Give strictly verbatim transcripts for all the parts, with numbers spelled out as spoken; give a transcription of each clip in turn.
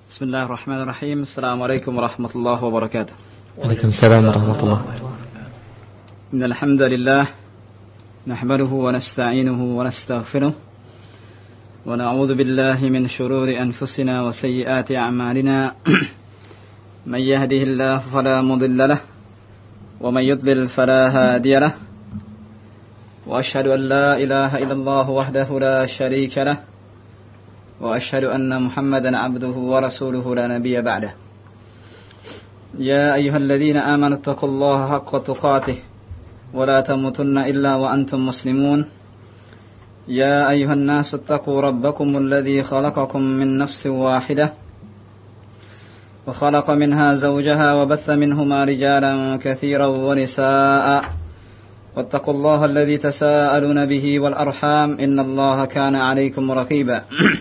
Bismillahirrahmanirrahim. Assalamualaikum warahmatullahi wabarakatuh. Waalaikumsalam warahmatullahi wabarakatuh. Innal hamdalillah nahmaduhu wa nasta'inuhu wa nastaghfiruh wa na'udzu billahi min shururi anfusina wa sayyiati a'malina. Man yahdihillahu fala mudilla lahu wa man yudlil fala hadiya lahu. Wa ashhadu an la ilaha illallah wahdahu la sharika lahu wa ashhadu anna Muhammadan 'abduhu wa rasuluhu la nabiyya ba'dahu. Ya ayyuhalladzina amanu taqullaha haqqa tuqatih wa la tamutunna illa wa antum muslimun. Ya ayyuhan nasu ittaqu rabbakumul ladzi khalaqakum min nafsin wahidah wa khalaqa minha zawjaha wa batha minhuma rijalan katsiran wa nisaa'a wattaqullaha alladzi tasaaluna bihi wal arham innallaha kana 'alaykum raqiba.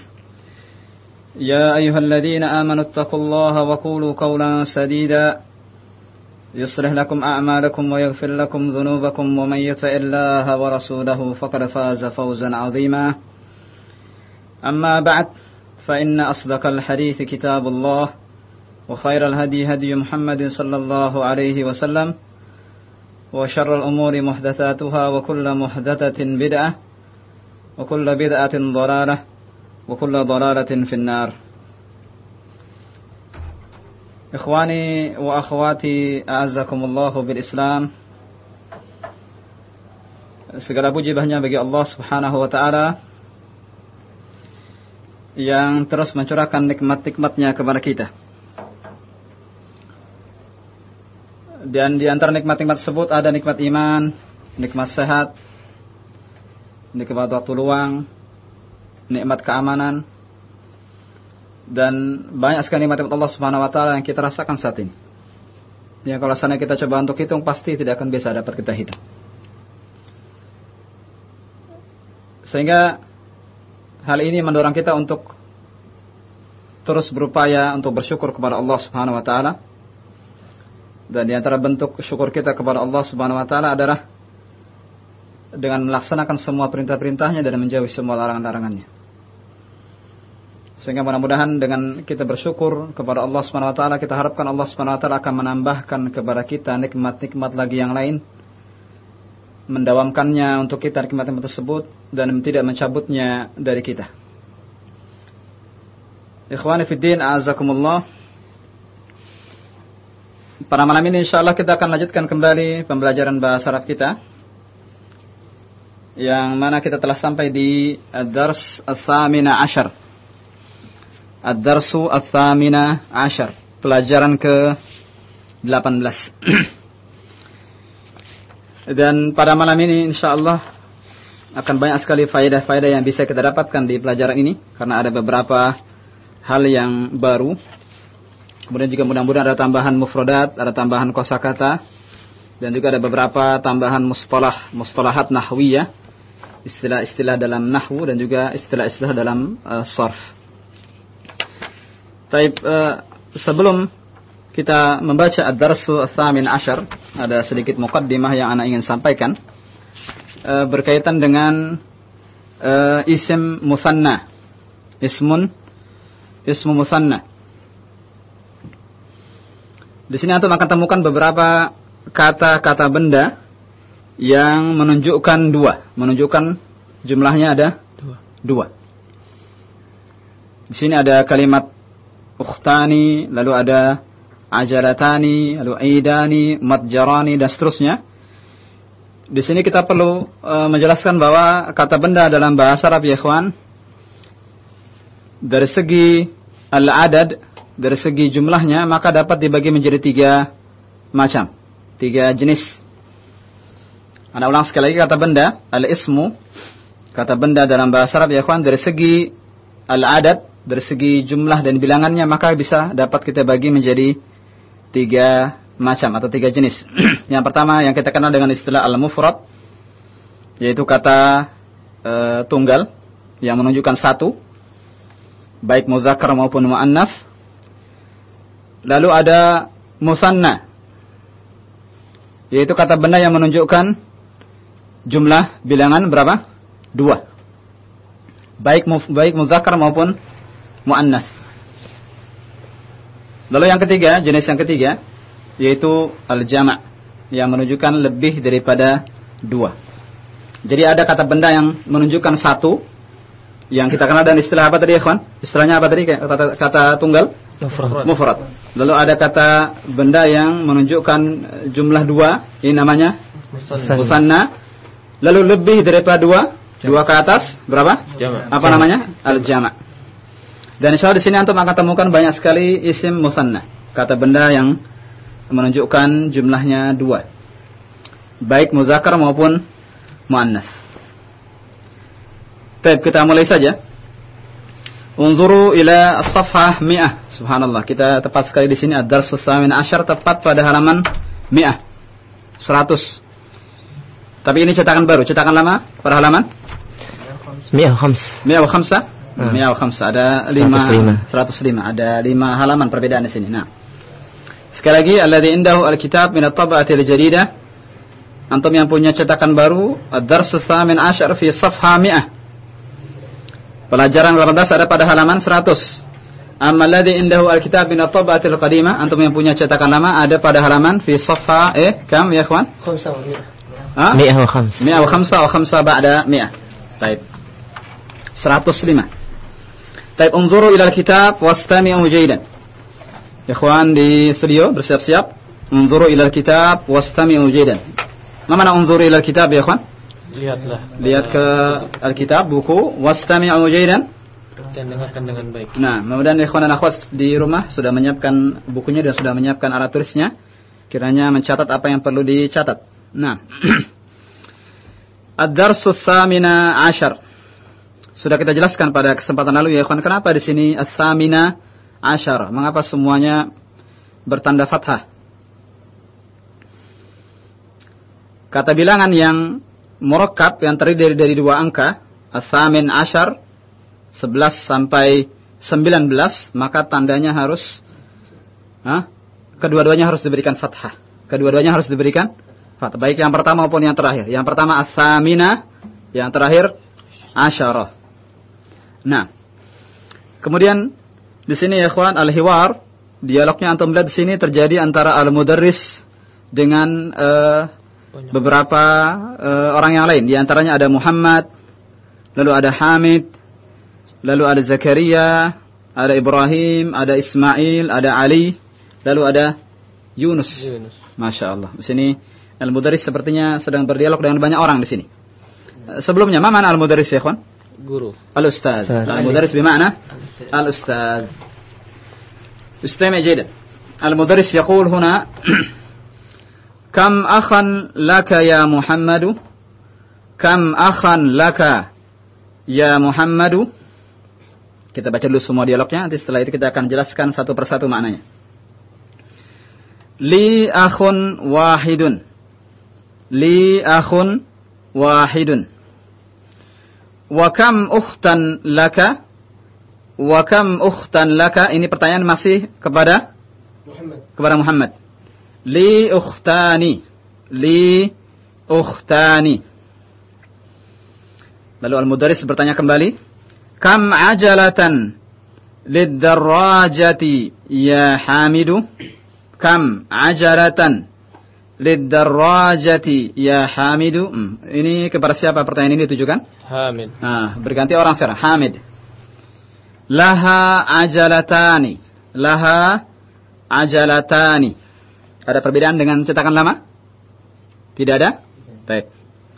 يا أيها الذين آمنوا اتقوا الله وقولوا قولا سديدا يصلح لكم أعمالكم ويغفر لكم ذنوبكم ومن يطع الله ورسوله فقد فاز فوزا عظيما. أما بعد فإن أصدق الحديث كتاب الله وخير الهدي هدي محمد صلى الله عليه وسلم وشر الأمور محدثاتها وكل محدثة بدعة وكل بدعة ضلالة وكل ضلالة في النار. Ikhwani wa akhwati a'azzakumullahu bil Islam. Segala puji hanya bagi Allah Subhanahu wa taala yang terus mencurahkan nikmat-nikmatnya kepada kita. Dan di antara nikmat-nikmat tersebut ada nikmat iman, nikmat sehat, nikmat waktu luang, nikmat keamanan, dan banyak sekali nikmat Allah Subhanahu wa taala yang kita rasakan saat ini. Ya, kalau sana kita coba untuk hitung pasti tidak akan bisa dapat kita hitung. Sehingga hal ini mendorong kita untuk terus berupaya untuk bersyukur kepada Allah Subhanahu wa taala. Dan di antara bentuk syukur kita kepada Allah Subhanahu wa taala adalah dengan melaksanakan semua perintah-perintahnya dan menjauhi semua larangan-larangannya. Sehingga mudah-mudahan dengan kita bersyukur kepada Allah Subhanahu wa taala, kita harapkan Allah Subhanahu wa taala akan menambahkan kepada kita nikmat-nikmat lagi yang lain, mendawamkannya untuk kita nikmat-nikmat tersebut dan tidak mencabutnya dari kita. Ikhwani fid din, a'azzakumullah. Pada malam ini insyaallah kita akan lanjutkan kembali pembelajaran bahasa Arab kita, yang mana kita telah sampai di Ad-Dars Ats-Tsamina Asyar. Ad-Darsu Ats-Tsamina Asyar, pelajaran ke delapan belas. Dan pada malam ini insyaallah akan banyak sekali faedah-faedah yang bisa kita dapatkan di pelajaran ini, karena ada beberapa hal yang baru. Kemudian juga mudah-mudahan ada tambahan mufradat, ada tambahan kosakata, dan juga ada beberapa tambahan mustalah, mustalahat nahwiyah, istilah-istilah dalam nahwu dan juga istilah-istilah dalam uh, sarf. Taib, uh, sebelum kita membaca Ad-Darsu Ats-Tsamin Asyar, ada sedikit muqaddimah yang ana ingin sampaikan uh, berkaitan dengan uh, isim mutsanna. Ismun ismu mutsanna. Di sini antum akan temukan beberapa kata-kata benda yang menunjukkan dua, menunjukkan jumlahnya ada dua. dua. Di sini ada kalimat ukhtani, lalu ada ajalatani, lalu aidani, matjarani, dan seterusnya. Di sini kita perlu uh, menjelaskan bahwa kata benda dalam bahasa Arab, ya ikhwan, dari segi al-adad, dari segi jumlahnya, maka dapat dibagi menjadi tiga macam, tiga jenis. Ana ulang sekali lagi, kata benda, al-ismu, kata benda dalam bahasa Arab, ya ikhwan, dari segi al-adad, dari segi jumlah dan bilangannya, maka bisa dapat kita bagi menjadi tiga macam atau tiga jenis. Yang pertama yang kita kenal dengan istilah al-mufrad, yaitu kata e, tunggal yang menunjukkan satu, baik muzakkar maupun muannats. Lalu ada musanna, yaitu kata benda yang menunjukkan jumlah bilangan berapa? Dua, baik baik muzakkar maupun muannats. Lalu yang ketiga, jenis yang ketiga yaitu al-jama' yang menunjukkan lebih daripada dua. Jadi ada kata benda yang menunjukkan satu yang kita kenal dengan istilah apa tadi, ikhwan? Istilahnya apa tadi? Kata, kata tunggal? Mufrad. Mufrad. Lalu ada kata benda yang menunjukkan jumlah dua, ini namanya musanna. Lalu lebih daripada dua, dua ke atas berapa? Jama'. Apa Jama'. namanya? Al-jama'. Dan insyaallah di sini antum akan temukan banyak sekali isim musanna, kata benda yang menunjukkan jumlahnya dua, baik muzakkar maupun muannas. Baik, kita mulai saja. Unzuru ila as-safhah mi'ah. Subhanallah, kita tepat sekali di sini ad-darsus tsamin asyar, tepat pada halaman mi'ah, seratus. Tapi ini cetakan baru, cetakan lama pada halaman Mi'ah khams. mi'ah wa khamsa. Hmm. mi'ah wa khamsa, ada lima, seratus lima. Ada lima halaman perbedaan di sini. Nah, sekali lagi, alladzi indahu al-kitab min at-tab'ati al-jadidah. Antum yang punya cetakan baru, ad-darsus tsamin asyar fi safhah mi'ah. Pelajaran delapan belas ada pada halaman seratus. Amma alladzi indahu al-kitab min at-tab'ati al-qadimah, antum yang punya cetakan lama ada pada halaman fi safha eh kam ya ikhwan? Khamsa wa mi'ah. Ha? Mi'ah wa khams. Mi'ah wa khamsa wa khamsa ba'da mi'ah. Baik. seratus lima. Baik, unzuru ila al-kitab wastami'u jaydan. Ikhwan di studio bersiap-siap. Unzuru ila al-kitab wastami'u jaydan. Ma mana unzuru ila al-kitab ya ikhwan? Lihatlah. Lihat ke Alkitab, buku, wastami'u jaydan, dan dengarkan dengan baik. Nah, mudah-mudahan ikhwan dan akhwat di rumah sudah menyiapkan bukunya dan sudah menyiapkan alat tulisnya. Kiranya mencatat apa yang perlu dicatat. Nah, ad-darsus tsamina asyar. Sudah kita jelaskan pada kesempatan lalu ya ikhwan, kenapa di sini ats-tsamina asyar? Mengapa semuanya bertanda fathah? Kata bilangan yang murakkab yang terdiri dari, dari dua angka, ats-tsamin asyar, sebelas sampai sembilan belas, maka tandanya harus ha? kedua-duanya harus diberikan fathah. Kedua-duanya harus diberikan fathah, baik yang pertama maupun yang terakhir. Yang pertama ats-tsamina, yang terakhir asyarah. Nah, kemudian di sini ya ikhwan, al-hiwar, dialognya antum lihat di sini terjadi antara al-mudarris dengan uh, beberapa uh, orang yang lain. Di antaranya ada Muhammad, lalu ada Hamid, lalu ada Zakaria, ada Ibrahim, ada Ismail, ada Ali, lalu ada Yunus. Yunus. Masya Allah. Di sini al-mudarris sepertinya sedang berdialog dengan banyak orang di sini. Uh, sebelumnya, ma mana al-mudarris ya ikhwan? Guru. Al-ustaz. Al-mudarris bima'na al-ustaz. استمع جيدا. المدرس يقول هنا كم أخا لك يا محمد كم أخا لك يا محمد. Kita baca dulu semua dialognya, nanti setelah itu kita akan jelaskan satu persatu maknanya. Li akhun wahidun. Li akhun wahidun. Wa kam ukhtan laka. Wa kam ukhtan laka. Ini pertanyaan masih kepada Muhammad. Kepada Muhammad. Li ukhtani. Li ukhtani. Lalu al-mudarris bertanya kembali. Kam ajalatan lid-darrajati ya Hamidu. Kam ajalatan lid-darrajati ya Hamidu. Hmm. Ini kepada siapa pertanyaan ini ditujukan? Hamid. Nah, berganti orang sekarang. Hamid. Laha ajalatani. Laha ajalatani. Ada perbedaan dengan cetakan lama? Tidak ada? Baik.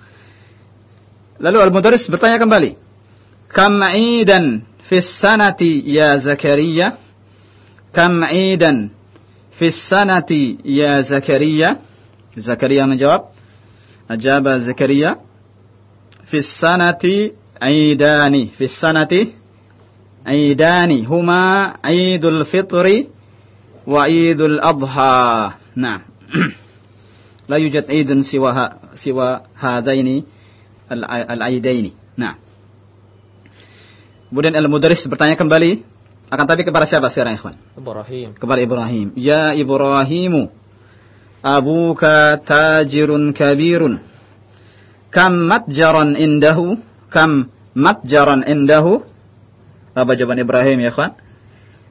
Lalu al-mudarris bertanya kembali. Kam idan fis sanati ya Zakaria? Kam idan fis sanati ya Zakaria? Zakaria menjawab. Ajaba Zakaria. Fis sanati aidani. Fis sanati Aidani huma Aidul Fitri wa Aidul Adha. Nah. La yujad aidun siwa siwa hadaini al-aidaini. Nah. Kemudian al-mudarris bertanya kembali, akan tapi kepada siapa sekarang ikhwan? Ibrahim. Kepada Ibrahim. Ya Ibrahimu, abuka tajirun kabirun. Kam matjaran indahu? Kam matjaran indahu? Apa jawaban Ibrahim ya ikhwan?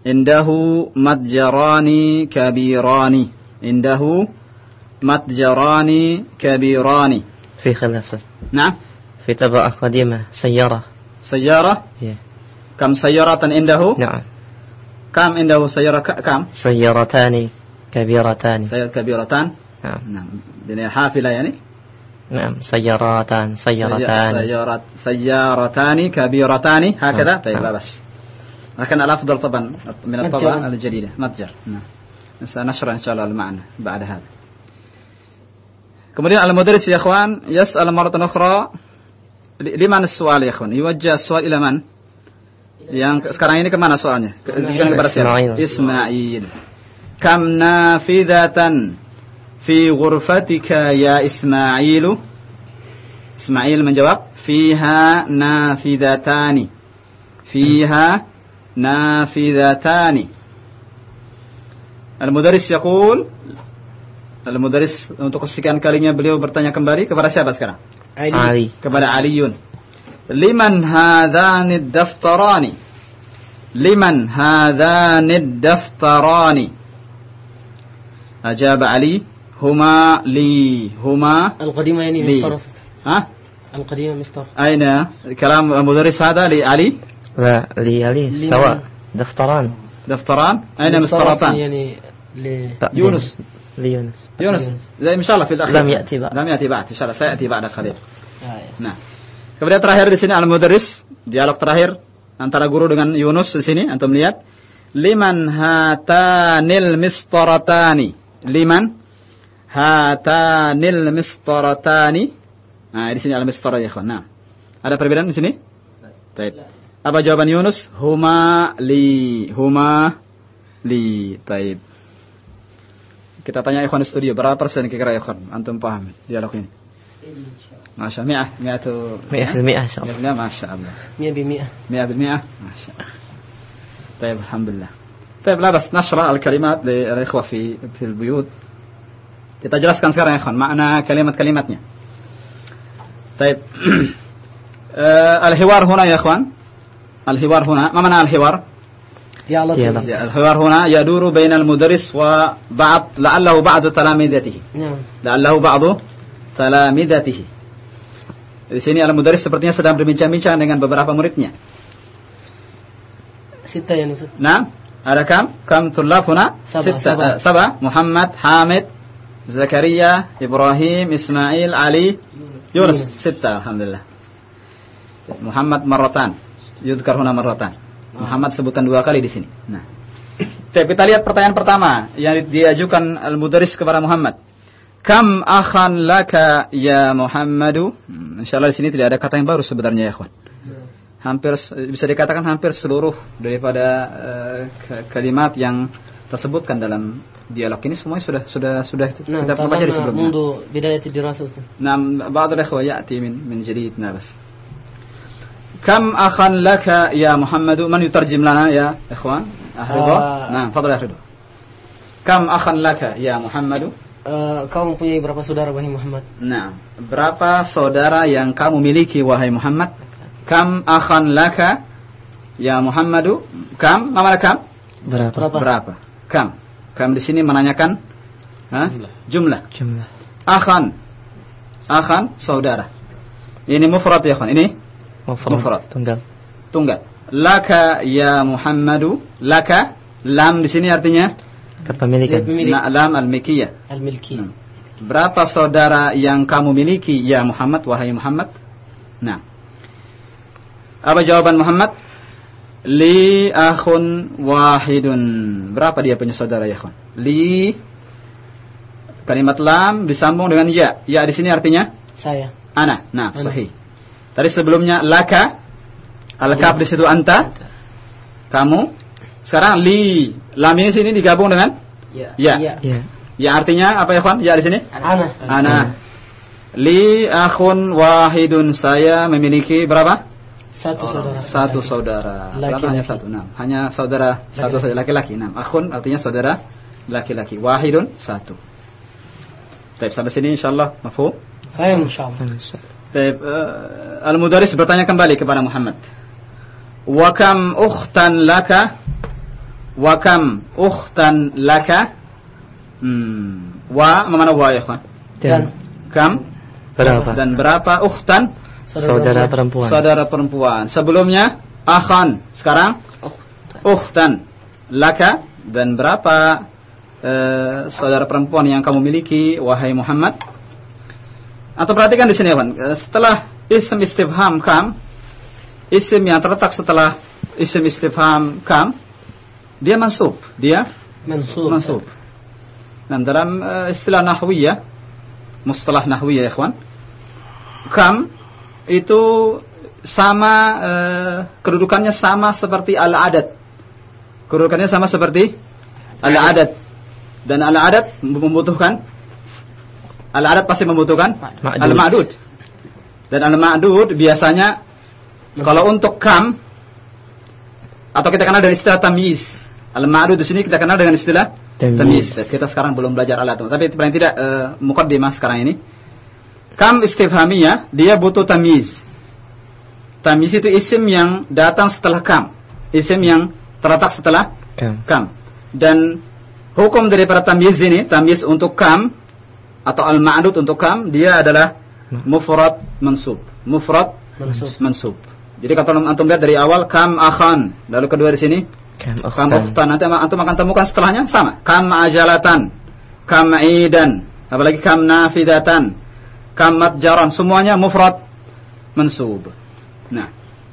Indahu matjarani kabirani. Indahu matjarani kabirani. في خلاف. نعم. في طبعة قديمة سيارة. سيارة. Yeah. كم سيارة عنده؟ نعم. كم عنده سيارة كم؟ سيارتان كبيرتان. سيارة كبيرتان. نعم. نعم. يعني حافلة يعني. نعم. سيارتان سيارتان. سيارات سيارتان كبيرتان هكذا. نعم. طيب لا بس. لكن الأفضل طبعا من الطبعة الجديدة متجر. نعم. سنشرح إن شاء الله المعنى بعد هذا. Kemudian al-mudarris ya ikhwan yas'al maratan ukhra liman as-su'al ya ikhwan yuwajjah as-su'al ila man yang sekarang ini ke mana soalnya ditujukan kepada siapa Ismail kam nafidatan fi ghurfatika ya Ismailu Ismail menjawab fiha nafidatani fiha nafidatani al-mudarris yaqul Al-mudarris untuk kesekian kalinya beliau bertanya kembali kepada siapa sekarang? Ali. Ali. Kepada Aliun. Liman hadhanid daftarani? Liman hadhanid daftarani? Ajab Ali, huma li, huma Al-qadimah yani mistar. Ha? Al-qadimah mistar. Aina kalam al-mudarris hada li Ali? La, li Ali sawa. Daftaran. Daftaran? Aina mistaratan? Yani li Yunus. ليونس يونس زي إن شاء الله في الأخير لم يأتي بعد لم يأتي بعد إن شاء الله سيأتي بعد قليل. Nah, kemudian terakhir di sini al-mudarris dialog terakhir antara guru dengan Yunus di sini antum lihat liman hatanil mistaratani liman hatanil mistaratani. Nah, di sini al-mistarah ya kawan. Nah, ada perbedaan di sini? Baik. Apa jawaban Yunus? Huma li huma li. Baik. Kita tanya ikhwan di studio berapa persen kira-kira ikhwan antum paham dialog ini? Masya Allah, mi'ah, mi'ah tu mi'ah bil mi'ah insyaallah. Ya, masya Allah. mi'ah bil mi'ah. mi'ah bil mi'ah. Masya Allah. Baik, alhamdulillah. Baik, la bas nashrah al-kalimat li al-ikhwah fi fi al-buyut. Kita jelaskan sekarang ya ikhwan makna kalimat-kalimatnya. Baik. Al-hiwar huna ya ikhwan. Al-hiwar huna, ma mana al-hiwar? يا لطيف. الحوار هنا يدور بين المدرس وبعض لعله بعض تلامذته. نعم. لعله بعض تلامذته. Di sini al-mudarris sepertinya sedang berbincang-bincang dengan beberapa muridnya. Sita ya Ustaz. Nah, ada kam? Kam tulab huna? Sita. Sabah. Muhammad, Hamid, Zakaria, Ibrahim, Ismail, Ali, Yunus. Sita, alhamdulillah. Muhammad marratan. Yudhkar huna marratan. Muhammad sebutan dua kali di sini. Nah, kita lihat pertanyaan pertama yang diajukan al-mudarris kepada Muhammad. Kam akhan laka ya Muhammadu? Hmm, insyaallah di sini tidak ada kata yang baru sebenarnya ya ikhwan. Hampir bisa dikatakan hampir seluruh daripada uh, kalimat yang tersebutkan dalam dialog ini semuanya sudah sudah sudah nah, kita pelajari sebelumnya. Mundu bidayat dirasah. Nah, ba'd al-ikhwa ya'ti min min jadid nabas. كم أخا لك يا محمد من يترجم لنا يا إخوان أحرضا آه. نعم فضل أحرضا كم أخا لك يا محمد uh, kamu punya berapa saudara wahai Muhammad? Nah, berapa saudara yang kamu miliki wahai Muhammad? Kam akhan laka ya Muhammadu? Kam, mana kam? Berapa? Berapa? Kam. Kam di sini menanyakan ha? Jumlah. Jumlah. Akhan. Akhan saudara. Ini mufrad ya kawan. Ini mufrad. Tunggal. Tunggal. Laka ya Muhammadu. Laka lam di sini artinya kepemilikan. Nah, lam al-milkiyah. Al-milki. Hmm. Berapa saudara yang kamu miliki ya Muhammad wahai Muhammad? Nah. Apa jawaban Muhammad? Li akhun wahidun. Berapa dia punya saudara ya kawan? Li kalimat lam disambung dengan ya. Ya di sini artinya saya. Ana. Nah, ana. Sahih. Tadi sebelumnya laka, al-kaf di situ anta, kamu. Sekarang li, lam ini sini digabung dengan ya. Ya. Ya, ya artinya apa ya kawan? Ya di sini? Ana. Ana. Li akhun wahidun, saya memiliki berapa? Satu saudara. Satu saudara. Laki, hanya satu. Nah, hanya saudara laki, satu saja laki-laki. Nah, akhun artinya saudara laki-laki. Wahidun satu. Baik, sampai sini insyaallah mafhum? Baik, insyaallah. Baik, uh, al-mudarris bertanya kembali kepada Muhammad. Wa kam ukhtan laka? Wa kam ukhtan laka? Hmm. Wa mana wa ya ikhwan? Dan Kam? berapa? Dan berapa ukhtan? Saudara perempuan. Saudara perempuan. Sebelumnya akhan, sekarang ukhtan laka. Dan berapa uh, saudara perempuan yang kamu miliki wahai Muhammad? Atau perhatikan di sini, Ikhwan. Setelah isim istifham kam, isim yang terletak setelah isim istifham kam, dia mansub, dia Mansub. mansub. Nah, dalam uh, istilah nahwiyah, mustalah nahwiyah, Ikhwan, kam itu sama uh, kedudukannya sama seperti al-adad. Kedudukannya sama seperti al-adad. Dan al-adad membutuhkan al-adad pasti membutuhkan Ma'dud. al-ma'dud. Dan al-ma'dud biasanya kalau untuk kam atau kita kenal dari istilah tamyiz. Al-ma'dud di sini kita kenal dengan istilah tamyiz. Kita sekarang belum belajar al-adad, tapi paling tidak uh, muqaddimah sekarang ini. Kam istifhamiyah dia butuh tamyiz. Tamyiz itu isim yang datang setelah kam. Isim yang terletak setelah Kam. kam. Dan hukum daripada tamyiz ini, tamyiz untuk kam atau al-ma'dud untuk kam, dia adalah mufrad mansub. Mufrad Mansub. mansub. Jadi kalau antum lihat dari awal kam akhan, lalu kedua di sini Kam kam ukhtan. ukhtan, nanti antum akan temukan setelahnya sama. Kam ajalatan, kam idan, apalagi kam nafidatan, kam matjaran, semuanya mufrad mansub. Nah,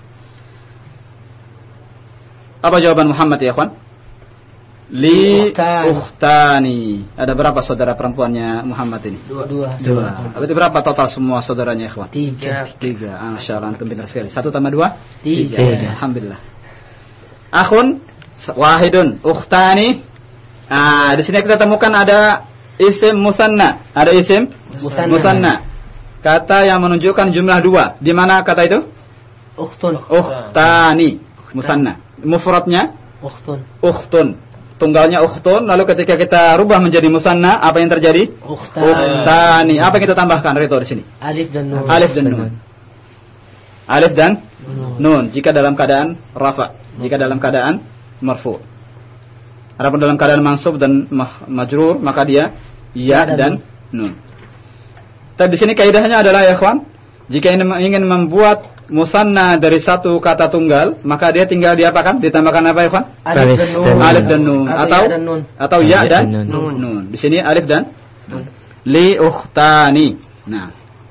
apa jawaban Muhammad ya, ikhwan? Li Ukhtan. ukhtani. Ada berapa saudara perempuannya Muhammad ini? Dua. Dua. Dua. Berarti berapa total semua saudaranya, ikhwan? Tiga. Tiga. Ah, Masya Allah, antum pintar sekali. Satu tambah dua? Tiga. Alhamdulillah. Akhun wahidun, ukhtani. Ah, di sini kita temukan ada isim musanna. Ada isim Musanna. musanna. Kata yang menunjukkan jumlah dua. Di mana kata itu? Ukhtun. Ukhtani. Musanna. Mufradnya Ukhtun. ukhtun. Tunggalnya ukhtun. Lalu ketika kita rubah menjadi musanna, apa yang terjadi? Ukhtan. Ukhtani. Apa yang kita tambahkan Rito di sini? Alif dan nun. Alif dan nun. Alif dan Nun. nun jika dalam keadaan rafa, jika dalam keadaan marfu. Adapun dalam keadaan mansub dan mah- majrur maka dia ya Ya dan dan nun. Tapi di sini kaidahnya adalah ya ikhwan, jika ingin membuat musanna dari satu kata tunggal, maka dia tinggal diapakan? Ditambahkan apa ya ikhwan? Alif dan nun. Alif dan nun atau ya dan nun. atau ya Alif dan dan nun. nun. Di sini alif dan Nun. li ukhtani. Nah,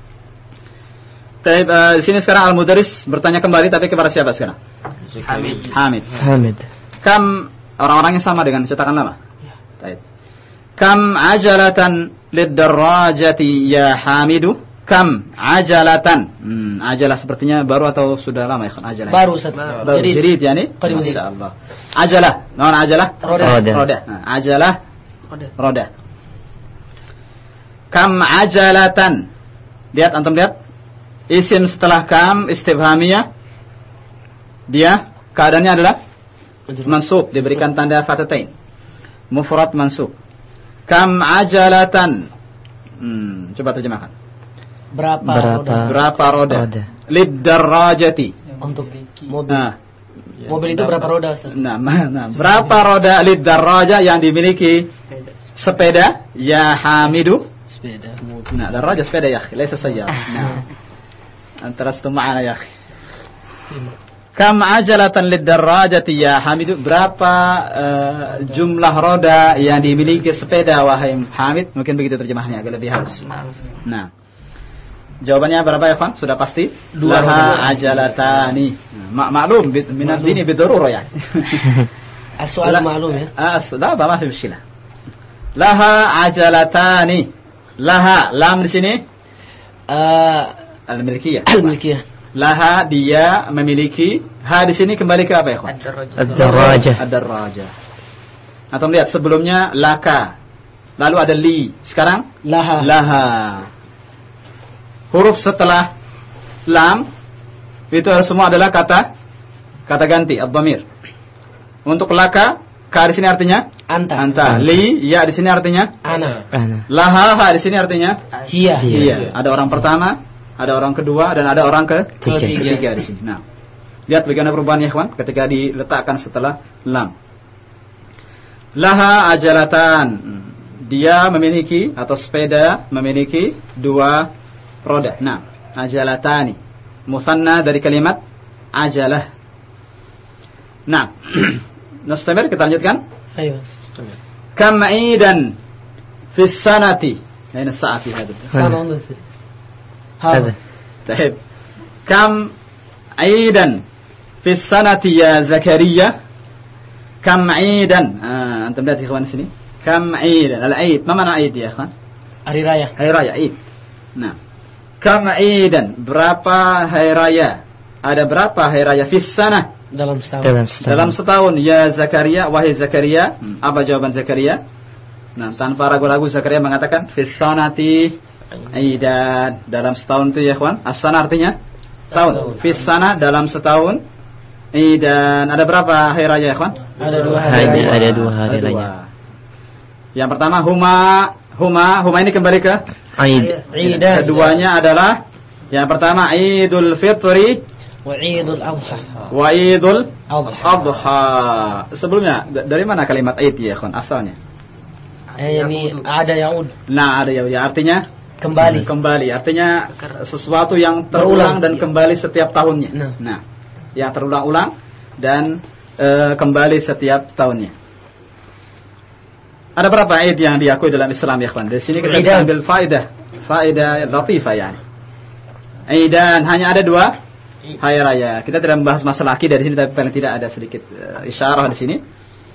Taib, uh, di sini sekarang Al-Mudaris bertanya kembali, tapi kepada siapa sekarang? Hamid. Hamid. Hamid. Kam orang-orangnya sama dengan cetakan lama. Taib. Kam ajalatan lid-darajati ya Hamidu? Kam ajalatan. Hmm, ajalah sepertinya baru atau sudah lama ya? Ajalah. Baru Ustaz. Baru. Jadi Jadi ya nih. Qadim Masya Allah. Ajalah. Non ajalah. Roda. Roda. Roda. Nah, ajalah. Roda. Roda. Kam ajalatan. Lihat antum lihat. Isim setelah kam istifhamiyah, dia keadaannya adalah mansub, diberikan tanda fatatain. Mufrad mansub. Kam ajalatan. Hmm, coba terjemahkan. Berapa, Berapa? roda? Berapa roda? Roda. Lid-darajati. Untuk mobil. Nah, Mobil itu berapa roda Ustaz? nah, ma- nah, berapa roda lid-daraja yang dimiliki sepeda? Ya Hamidu. Sepeda. Nah, daraja sepeda ya, laisa sayyara. Nah. Antara satu ma'ana ya. Kam ajalatan lid-darajati ya Hamidu? Berapa uh, jumlah roda yang dimiliki sepeda wahai Hamid? Mungkin begitu terjemahnya, agak lebih halus. Nah. Jawabannya berapa ya, Fan? Sudah pasti? Dua Laha roda. ajalatani. Mak maklum min ad-dini bidururah ya. As-soal ma'lum ya. Ah, sudah apa mafi muskilah. Laha ajalatani. Laha lam di sini Eh, al-milkiyah. Al-milkiyah. Laha dia memiliki. Ha di sini kembali ke apa ya, kawan? Ad-darajah. Ad-darajah. Atau lihat sebelumnya laka. Lalu ada li. Sekarang Laha. laha. Huruf setelah lam itu semua adalah kata kata ganti ad-dhamir. Untuk laka, ka di sini artinya Anta. anta. Li ya di sini artinya Ana. Ana. laha, ha di sini artinya Hiya. iya. Ada orang pertama, ada orang kedua, dan ada orang ke Tiga. ketiga di sini. Nah, lihat bagaimana perubahannya, ikhwan, ketika diletakkan setelah lam. Laha ajalatan. Dia memiliki atau sepeda memiliki dua roda. Nah, ajalatani. Musanna dari kalimat ajalah. Nah, nastamir, kita lanjutkan. Ayo. Kam aidan fi sanati. Aina sa'a fi hada? Sana undur. Hada. طيب. كم عيدا في السنة يا زكريا؟ كم عيدا؟ آه، أنتم lihat ikhwan sini. كم عيدا؟ العيد ما معنى عيد يا إخوان؟ Hari raya. Hari raya, Id. Nah, كم عيدا? Berapa hari raya? Ada berapa hari raya fi sana? Dalam setahun. Dalam setahun. Dalam setahun. Ya Zakaria, wahai Zakaria. Hmm, apa jawaban Zakaria? Nah, tanpa ragu-ragu Zakaria mengatakan fi sanati aidan. Dalam setahun itu ya ikhwan. As-sana artinya tahun. Fi sana dalam setahun. Aidan. Ada berapa hari raya ya ikhwan? Ada dua hari Ada, raya. ada dua hari Ada dua. raya. Yang pertama huma huma huma ini kembali ke Aid. Aidan. keduanya adalah yang pertama Idul Fitri Wa Idul Adha. wa Idul Adha. Adha. Sebelumnya d- dari mana kalimat Id ya ikhwan asalnya? Eh, ini ada yaud. Nah, ada ya, ya artinya Kembali. kembali artinya sesuatu yang terulang Berulang. dan kembali setiap tahunnya. Nah. Nah, yang terulang-ulang dan e, kembali setiap tahunnya. Ada berapa Id yang diakui dalam Islam ya ikhwan? Dari sini kita bisa Aidan. ambil faedah, faedah latifah yani. Aidan hanya ada dua hari raya. Kita tidak membahas masalah akidah di sini, tapi paling tidak ada sedikit e, isyarah di sini.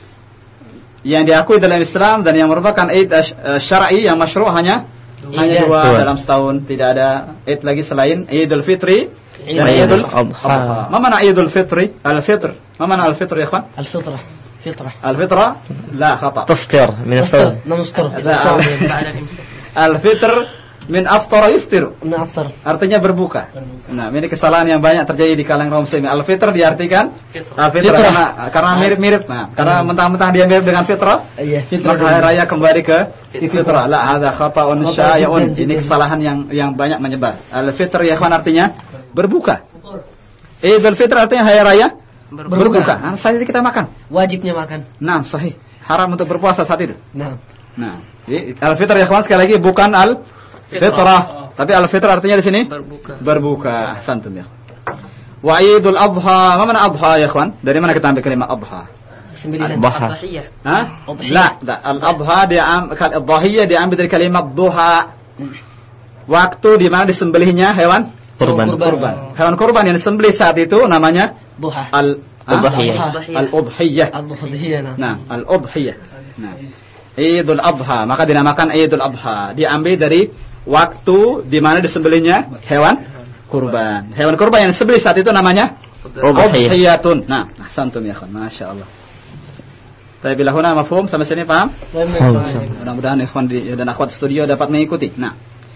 Yang diakui dalam Islam dan yang merupakan Id uh, syar'i yang masyru' hanya hanya dua Dua. dalam setahun, tidak ada Id lagi selain Idul Fitri dan Idul Idul Adha. Adha. Ma mana Idul Fitri? Al-Fitr. Ma mana Al-Fitr ya ikhwan? Al-Fitrah. Fitrah. Al-Fitra? La khata. تفطر من الصوم. نمسكر. لا. Al-Fitr min aftara yuftir. Naftar. Artinya berbuka. Nah, ini kesalahan yang banyak terjadi di kalangan kaum muslimin. Al-Fitr diartikan Al-Fitr Fitrah. karena karena mirip-mirip. Nah, karena mentang-mentang dia mirip dengan fitrah, Iya, maka hari raya kembali ke fitrah. La hadza khata'un syai'un. Ini kesalahan yang yang banyak menyebar. Al-Fitr ya ikhwan artinya berbuka. Idul Fitr artinya hari raya berbuka. Berbuka. Nah, saat itu kita makan. Wajibnya makan. Nah, sahih. Haram untuk berpuasa saat itu. Nah. Nah, jadi Al-Fitr ya ikhwan sekali lagi bukan al-fitrah, tapi al-fitr artinya di sini berbuka. Berbuka. Ahsantum ya. Wa Idul Adha, mana adha ya ikhwan? Dari mana kita ambil kalimat adha? Sembilan. Adha. Hah? La, la. Al-adha dia al-dhahiyah diambil dari kalimat duha. Waktu di mana disembelihnya hewan Kurban. kurban. Hewan kurban yang disembelih saat itu namanya Duha. al Udhiyah. al-udhiyah. Al-Udhiyah. Nah, al-udhiyah. Nah, Idul Adha, maka dinamakan Idul Adha. Diambil dari waktu di mana disembelihnya hewan kurban. Hewan kurban yang disembelih saat itu namanya udhiyatun. Nah, ahsantum ya ikhwan, masyaallah. Tapi bila huna mafhum sampai sini paham? Mudah-mudahan ikhwan di, dan akhwat studio dapat mengikuti. Nah,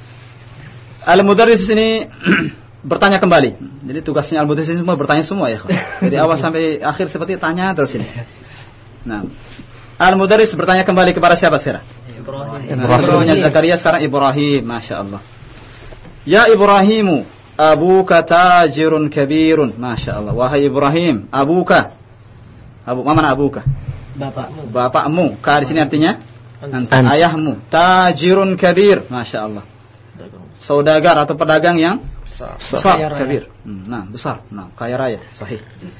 Al-Mudarris ini bertanya kembali. Jadi tugasnya Al-Mudarris ini semua bertanya semua ya ikhwan. Dari awal sampai akhir seperti tanya terus ini. Nah, Al-Mudarris bertanya kembali kepada siapa sekarang? Ibrahim. Sebelumnya Zakaria, sekarang Ibrahim. Masya Allah. Ya Ibrahimu, abuka tajirun kabirun. Masya Allah. Wahai Ibrahim, abuka. Abu, mana abuka? Bapakmu. Bapakmu. Ka di sini artinya Ant. ayahmu. Tajirun kabir. Masya Allah. Saudagar atau pedagang yang besar, Kaya raya. kabir. Hmm, nah, besar. Nah, kaya raya. Sahih.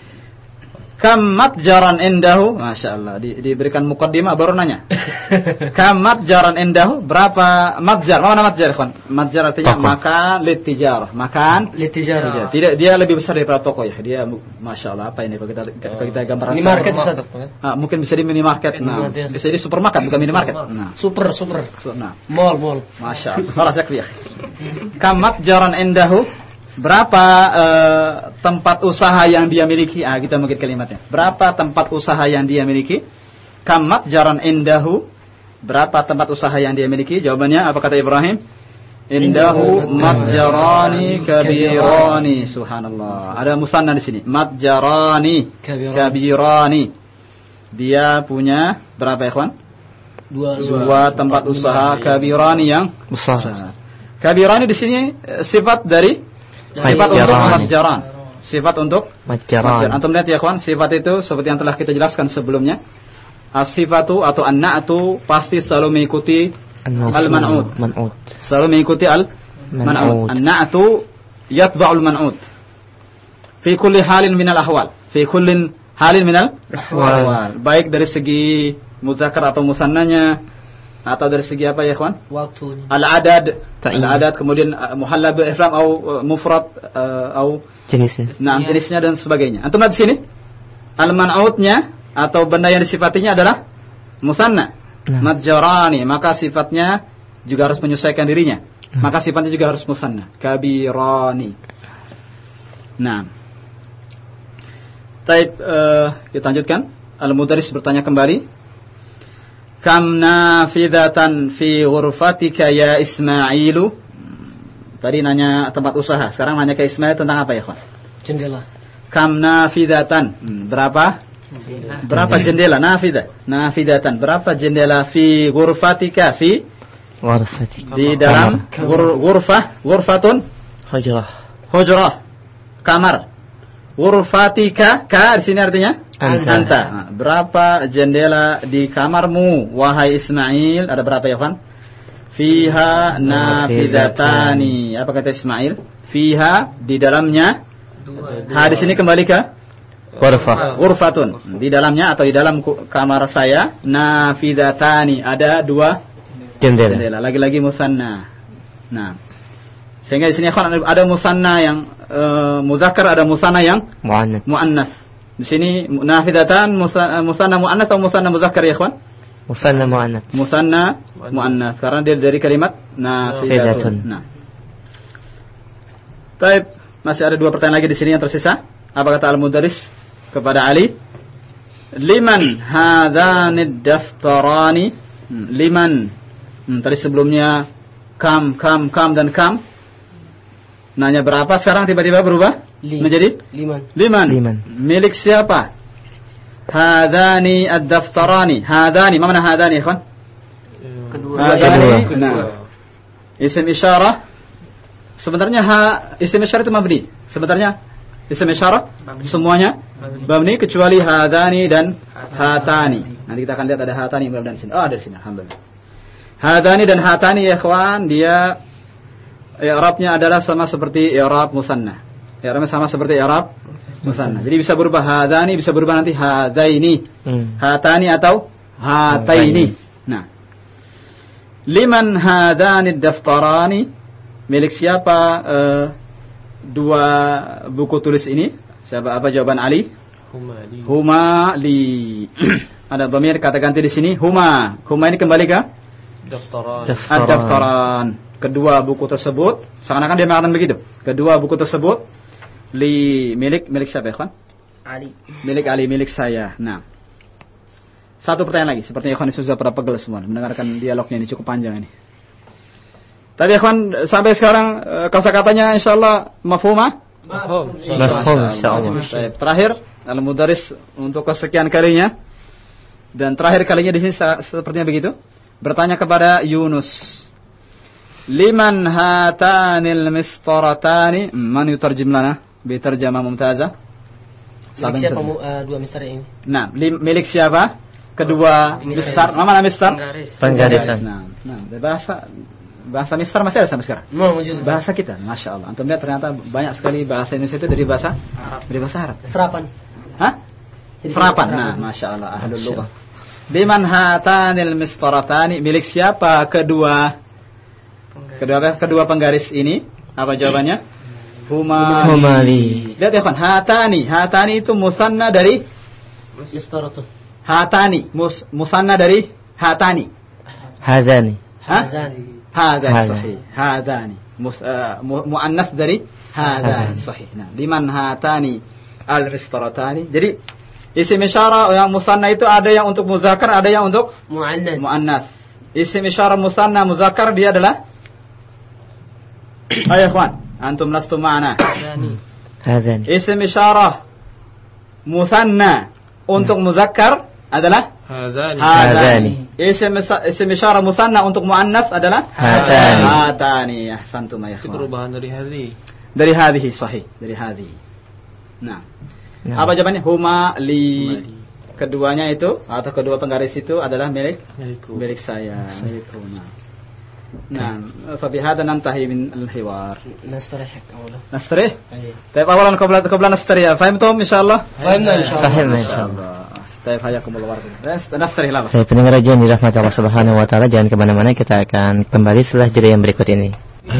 Kam matjaran indahu, masya Allah, di, diberikan mukaddimah baru nanya. Kam matjaran indahu, berapa matjar? Mana matjar, kawan? Matjar artinya Toko. makan litijarah, makan Litijarah. Tidak, dia lebih besar daripada toko ya. Dia, masya Allah, apa ini kalau kita kalau kita gambarkan? Minimarket Ustaz. Ah, mungkin bisa di minimarket. Nah, Minimarket. bisa di supermarket bukan minimarket. Nah, Super, super. so, nah, Mall, mall. masya Allah. Khalas yakfi ya. Kam matjaran indahu, berapa uh, tempat usaha yang dia miliki? Ah, kita mungkin kalimatnya. Berapa tempat usaha yang dia miliki? Kamat jaran indahu. Berapa tempat usaha yang dia miliki? Jawabannya apa kata Ibrahim? Indahu matjarani kabirani. Subhanallah. Ada musanna di sini. Matjarani kabirani. Dia punya berapa ikhwan? Dua, Dua tempat usaha kabirani yang besar. kabirani di sini eh, sifat dari sifat untuk Matjarani. matjaran. Sifat untuk matjaran. Matjaran. Antum lihat ya kawan, sifat itu seperti yang telah kita jelaskan sebelumnya. as-sifatu atau an-na'tu pasti selalu mengikuti al-man'ut. Man'ut. Selalu mengikuti al-man'ut. An-na'tu yatba'ul man'ut. Fi kulli halin minal ahwal. Fi kulli halin minal ahwal. Baik dari segi muzakkar atau musannanya, atau dari segi apa ya ikhwan? Waktu. Al-adad, al-adad, kemudian uh, muhalla bil ifram atau uh, mufrad uh, atau jenisnya. Nah, jenisnya dan sebagainya. Antum lihat di sini. Al-man'utnya atau benda yang disifatinya adalah musanna. Nah. Matjarani, maka sifatnya juga harus menyesuaikan dirinya. Nah. Maka sifatnya juga harus musanna. Kabirani. Nah. Baik, uh, kita lanjutkan. Al-mudaris bertanya kembali. Kam nafidatan fi ghurfatika ya Ismailu. Tadi nanya tempat usaha, sekarang nanya ke Ismail tentang apa ya, kawan? Jendela. Kam nafidatan. Hmm, berapa? Jendela. Berapa jendela? Nafidah. Nafidatan. Berapa jendela fi ghurfatika fi ghurfatika. Di dalam ghur, ghurfah, ghurfatun hujrah. Hujrah. Kamar. Ghurfatika, ka di sini artinya Anta. Anta. Nah, berapa jendela di kamarmu wahai Ismail? Ada berapa ya, kawan? Fiha nafidatani. Apa kata Ismail? Fiha, di dalamnya. Ha di sini kembali ke Ghurfah. Ghurfatun. Di dalamnya atau di dalam kamar saya nafidatani, ada dua Jendela. jendela. Lagi-lagi musanna. Nah, sehingga di sini ada musanna yang uh, muzakkar, ada musanna yang muannats. muannats. Di sini nafidatan musanna muannats atau musanna muzakkar ya, ikhwan? Musanna muannats. Musanna muannats karena dia dari kalimat nafidatun. Nah. Baik, masih ada dua pertanyaan lagi di sini yang tersisa. Apa kata al-mudaris kepada Ali? Liman hadhanid daftarani? Hmm, liman. Hmm, tadi sebelumnya kam, kam, kam dan kam. Nanya berapa, sekarang tiba-tiba berubah Lim. menjadi Liman. liman. Liman. Milik siapa? Hadani ad-daftarani. Hadani, mana hadani, ikhwan? Kedua. Hadani. Kedua. Nah. Isim isyarah. Sebenarnya ha, isim isyarah itu mabni. Sebenarnya isim isyarah semuanya mabni kecuali hadani dan hatani. Nanti kita akan lihat ada hatani mudah-mudahan di sini. Oh, ada di sini, alhamdulillah. Hadani dan hatani ya ikhwan, dia i'rabnya adalah sama seperti i'rab musanna. I'rabnya sama seperti i'rab musanna. Jadi bisa berubah hadani, bisa berubah nanti hadaini, Hmm. hatani atau hataini. Nah, liman hadani daftarani, milik siapa uh, dua buku tulis ini? Siapa, apa jawaban Ali? Huma li. Huma li. Ada dhamir kata ganti di sini. Huma. Huma ini kembali ke Daftaran. ad-daftaran. Kedua buku tersebut, seakan-akan dia mengatakan begitu. Kedua buku tersebut li milik milik siapa ya, kawan? Ali. Milik Ali, milik saya. Nah, satu pertanyaan lagi. Sepertinya ikhwan sudah pada pegel semua mendengarkan dialognya ini, cukup panjang ini. Tapi ikhwan sampai sekarang kata-katanya insyaallah mafhumah? Mafhum. Mafhum insyaallah. Baik, terakhir al-mudaris untuk kesekian kalinya dan terakhir kalinya di sini sepertinya begitu. Bertanya kepada Yunus. Liman hatanil mistaratani? Man yutarjim lana bi tarjamah mumtazah? Milik siapa mu, uh, dua mister ini? Nah, lim, milik siapa? Kedua mistar. Mana mistar? Penggarisan. Nah, nah, bahasa bahasa mistar masih ada sampai sekarang. Mau wujud. Bahasa kita, masya Allah. Antum lihat ternyata banyak sekali bahasa Indonesia itu dari bahasa Arab. Dari bahasa Arab. Serapan. Hah? Jadi Serapan. serapan. Nah, masya Allah. Ahlul lughah. Liman hatanil mistaratani? Milik siapa kedua kedua kedua penggaris ini? Apa jawabannya? Huma. Humali. Lihat ya kawan, hatani. Hatani itu musanna dari Mistaratu. hatani. Mus, musanna dari hatani. Hadani. Hah? Hadani. Hadani Hadani. sahih. Hadani. Mus, uh, mu, muannas dari hadani. Sahih. Nah, liman hatani al-mistaratani. Jadi isim isyarah yang musanna itu ada yang untuk muzakkar, ada yang untuk Mu'annas. muannas. Isim isyarah musanna muzakkar dia adalah ayo ikhwan, antum lastum ma'ana. Hadani. Hadani. Isim isyarah musanna untuk muzakkar adalah Hadani. hadani. Isim isim isyarah musanna untuk muannas adalah Hatani. Hatani. Ahsantum ya ikhwan. Perubahan dari hadhi. Dari hadhihi sahih, dari hadhihi. Nah, Nah. apa jawabannya? Huma li. keduanya itu atau kedua penggaris itu adalah milik Milikku. milik saya, milikku. Nah, nah, fabihada nantahi min al-hiwar. نستريح أولا. Nastrih? أي. Taib awalan qabla qabla nastrih ya. Fahimtum insyaallah? فهمنا إن شاء الله. Fahimna insyaallah. Taib hayakumullah. Nastrih lah. Saya pendengar radio yang dirahmati Allah Subhanahu wa taala, jangan kemana-mana, kita akan kembali setelah jeda yang berikut ini.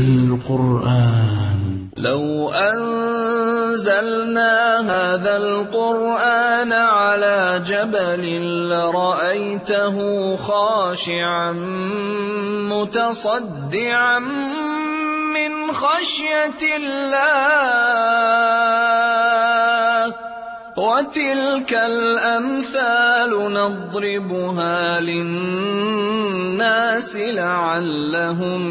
القرآن لو أنزلنا هذا القرآن على جبل لرأيته خاشعا متصدعا من خشية الله وتلك الأمثال نضربها للناس لعلهم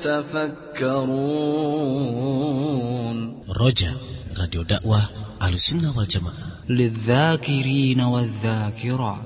يتفكرون. Roja, radio dakwah Ahlussunnah wal Jamaah. للذاكرين والذاكرات.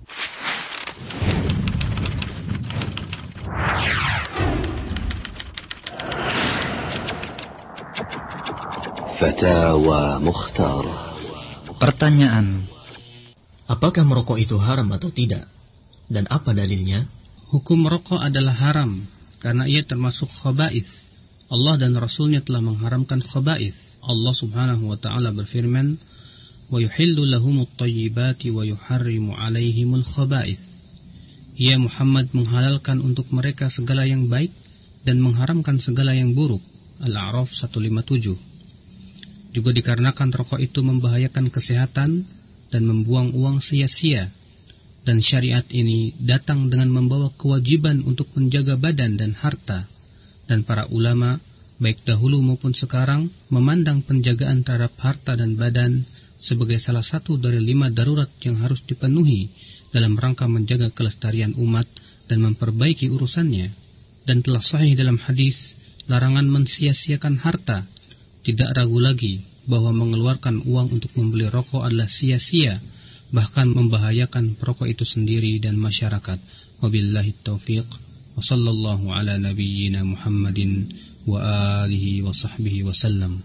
Fatawa Mukhtarah. Pertanyaan: Apakah merokok itu haram atau tidak? Dan apa dalilnya? Hukum merokok adalah haram karena ia termasuk khaba'ith. Allah dan Rasulnya telah mengharamkan khaba'ith. Allah Subhanahu wa taala berfirman, "Wa yuhillu lahumut thayyibati wa yuharrimu 'alaihimul khaba'ith." Ia Muhammad menghalalkan untuk mereka segala yang baik dan mengharamkan segala yang buruk. Al-A'raf seratus lima puluh tujuh. Juga dikarenakan rokok itu membahayakan kesehatan dan membuang uang sia-sia. Dan syariat ini datang dengan membawa kewajiban untuk menjaga badan dan harta. Dan para ulama, baik dahulu maupun sekarang, memandang penjagaan terhadap harta dan badan sebagai salah satu dari lima darurat yang harus dipenuhi dalam rangka menjaga kelestarian umat dan memperbaiki urusannya. Dan telah sahih dalam hadis, larangan mensia-siakan harta. Tidak ragu lagi bahwa mengeluarkan uang untuk membeli rokok adalah sia-sia, bahkan membahayakan perokok itu sendiri dan masyarakat. Wabillahi taufiq. Wa sallallahu ala nabiyyina Muhammadin wa alihi wa sahbihi wa sallam.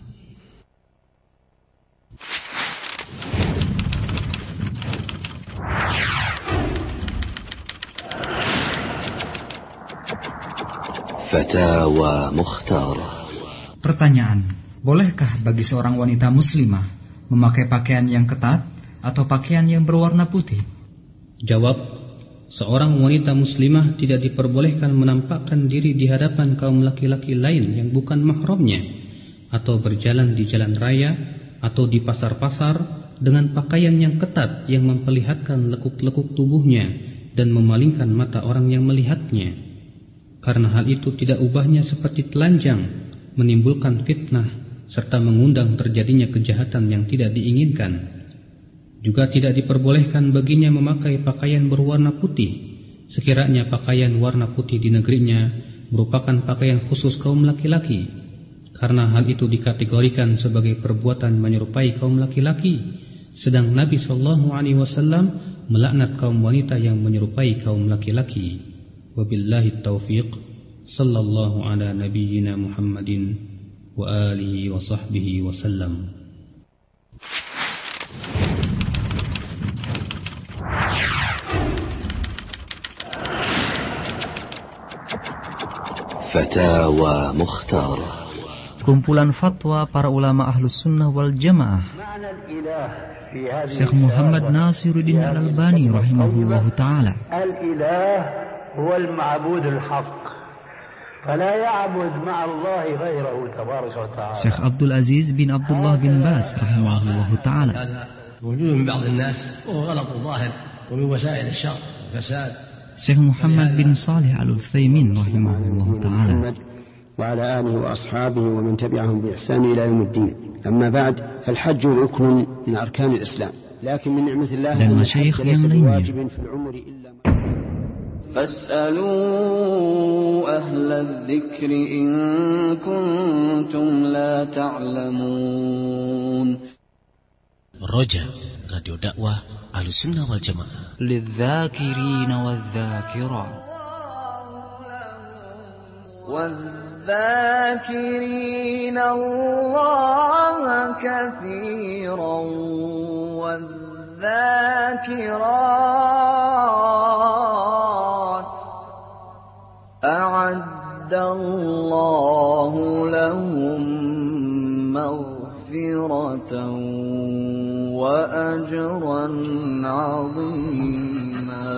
Fatawa Mukhtarah. Pertanyaan: bolehkah bagi seorang wanita muslimah memakai pakaian yang ketat atau pakaian yang berwarna putih? Jawab: seorang wanita muslimah tidak diperbolehkan menampakkan diri di hadapan kaum laki-laki lain yang bukan mahramnya, atau berjalan di jalan raya atau di pasar-pasar dengan pakaian yang ketat yang memperlihatkan lekuk-lekuk tubuhnya dan memalingkan mata orang yang melihatnya. Karena hal itu tidak ubahnya seperti telanjang, menimbulkan fitnah serta mengundang terjadinya kejahatan yang tidak diinginkan. Juga tidak diperbolehkan baginya memakai pakaian berwarna putih, sekiranya pakaian warna putih di negerinya merupakan pakaian khusus kaum laki-laki, karena hal itu dikategorikan sebagai perbuatan menyerupai kaum laki-laki, sedang Nabi shallallahu alaihi wasallam melaknat kaum wanita yang menyerupai kaum laki-laki. Wabillahi taufiq. Sallallahu ala nabiyyina Muhammadin wa alihi wa sahbihi wa sallam. Fatawa Mukhtarah. Kumpulan fatwa para ulama Ahlus Sunnah wal Jamaah. Syekh Muhammad Nasiruddin Al-Albani rahimahullahu taala. Al-ilah huwa al-ma'bud al-haq. فلا يعبد مع الله غيره تبارك وتعالى. Syekh Abdul Aziz bin Abdullah bin Bas rahimahullahu taala. موجود من بعض الناس وهو غلط ظاهر ومن وسائل الشر فساد. Syekh Muhammad bin Salih Al-Utsaimin rahimahullahu taala. وعلى آله وأصحابه ومن تبعهم بإحسان إلى يوم الدين. أما بعد فالحج ركن من أركان الإسلام لكن من نعمة الله dan masyayikh yang lainnya. فاسألوا أهل الذكر إن كنتم لا تعلمون. Roja, radio dakwah Ahlussunnah wal Jamaah. للذاكرين والذاكرات. والذاكرين الله كثيرا والذاكرات والذاكرات أعد الله لهم مغفرة وأجرا عظيما.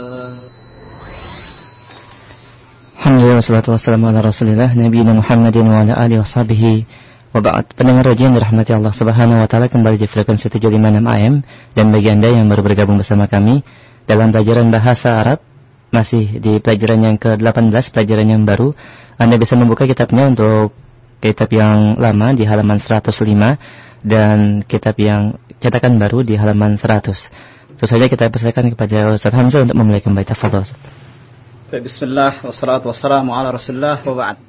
Alhamdulillah wassalatu wassalamu ala Rasulillah nabiyina Muhammadin wa ala alihi washabihi wa ba'd. Pendengar radio yang dirahmati Allah Subhanahu wa taala, kembali di frekuensi tujuh lima enam A M, dan bagi Anda yang baru bergabung bersama kami dalam pelajaran bahasa Arab, masih di pelajaran yang ke delapan belas, pelajaran yang baru, Anda bisa membuka kitabnya untuk kitab yang lama di halaman seratus lima dan kitab yang cetakan baru di halaman seratus. Tentu saja kita persilakan kepada Ustaz Hamzah untuk memulai kembali. Tafadhol. Bismillah wassalatu wassalamu ala Rasulillah wa ba'd.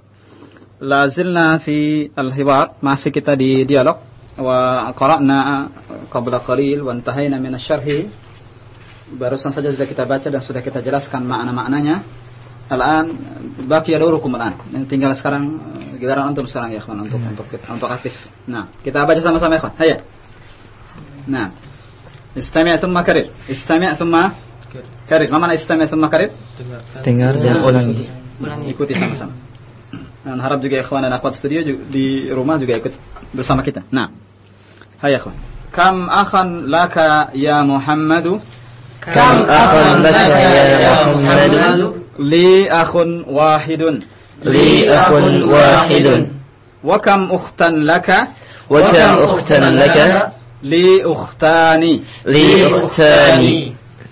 La zilna fi al-hiwar, masih kita di dialog, wa qara'na qabla qalil wa intahayna min asy-syarhi. Barusan saja sudah kita baca dan sudah kita jelaskan makna-maknanya. Al-an baqiya daurukum al-an. Tinggal sekarang giliran antum sekarang ya ikhwan, untuk untuk untuk aktif. Nah, kita baca sama-sama ikhwan. Hayya. Nah. Istami' thumma karir. Istami' thumma karir. Apa makna istami' thumma karir? Dengar dan ulangi. Ikuti sama-sama. Dan harap juga ikhwan dan akhwat studio di rumah juga ikut bersama kita. Nah. Hai ikhwan. Kam akhan laka ya Muhammadu? Kam akhan laka ya Muhammadu? Li akhun wahidun. Li akhun wahidun. Wa kam ukhtan laka? Wa kam ukhtan laka? Li ukhtani. Li ukhtani.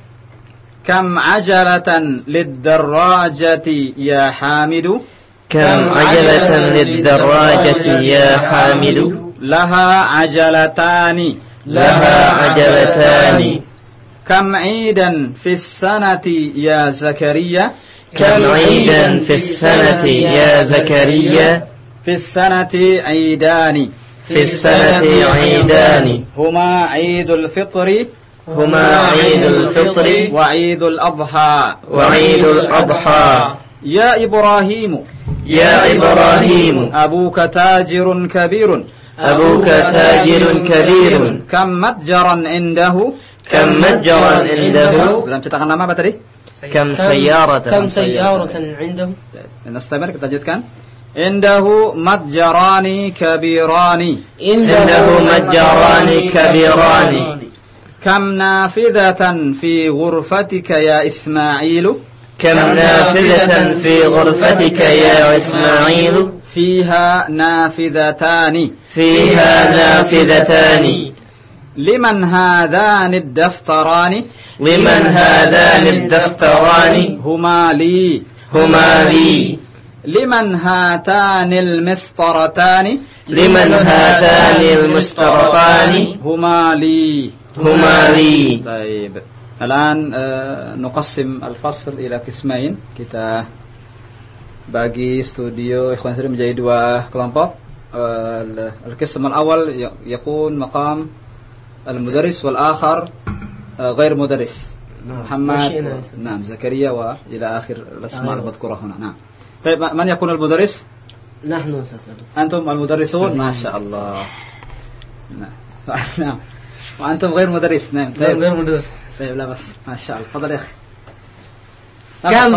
Kam ajalatan lid-darrajati ya Hamidu? كم عجلة للدراجة يا حامد؟ لها عجلتان. لها عجلتان. كم عيدا في السنة يا زكريا؟ كم عيدا في السنة يا زكريا؟ في السنة عيدان. في السنة عيدان. هما عيد الفطر. هما عيد الفطر. وعيد الأضحى. وعيد الأضحى. يا إبراهيم. يا إبراهيم. أبوك تاجر كبير. أبوك تاجر كبير. كم متجرا عنده؟ كم متجرا عنده؟ dalam cetakan nama apa tadi? كم سيارة. كم سيارة عنده؟ نستمر, kita lanjutkan. عنده متجران كبيران. عنده متجران كبيران. كم نافذة في غرفتك يا إسماعيل؟ كم نافذة في غرفتك يا إسماعيل؟ فيها نافذتان. فيها نافذتان. لمن هذان الدفتران؟ لمن هذان الدفتران؟ هما لي. هما لي. لمن هاتان المسطرتان؟ لمن هاتان المسطرتان؟ هما لي. هما لي. طيب. الآن نقسم الفصل إلى قسمين. Kita bagi studio ikhwan sendiri menjadi dua kelompok. القسم الأول يكون مقام المدرس والآخر غير مدرس. محمد نعم زكريا وإلى آخر الأسماء المذكورة هنا. نعم. طيب من يكون المدرس؟ نحن. أنتم المدرسون ما شاء الله. نعم. وأنتم غير مدرس. نعم. غير مدرس. طيب لا بس ما شاء الله. تفضل يا أخي. كم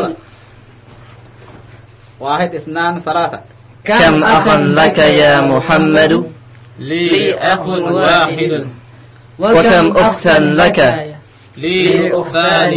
واحد اثنان ثلاثة. كم أخا لك يا محمد؟ لي أخ واحد. وكم أختا لك؟ لي أختان.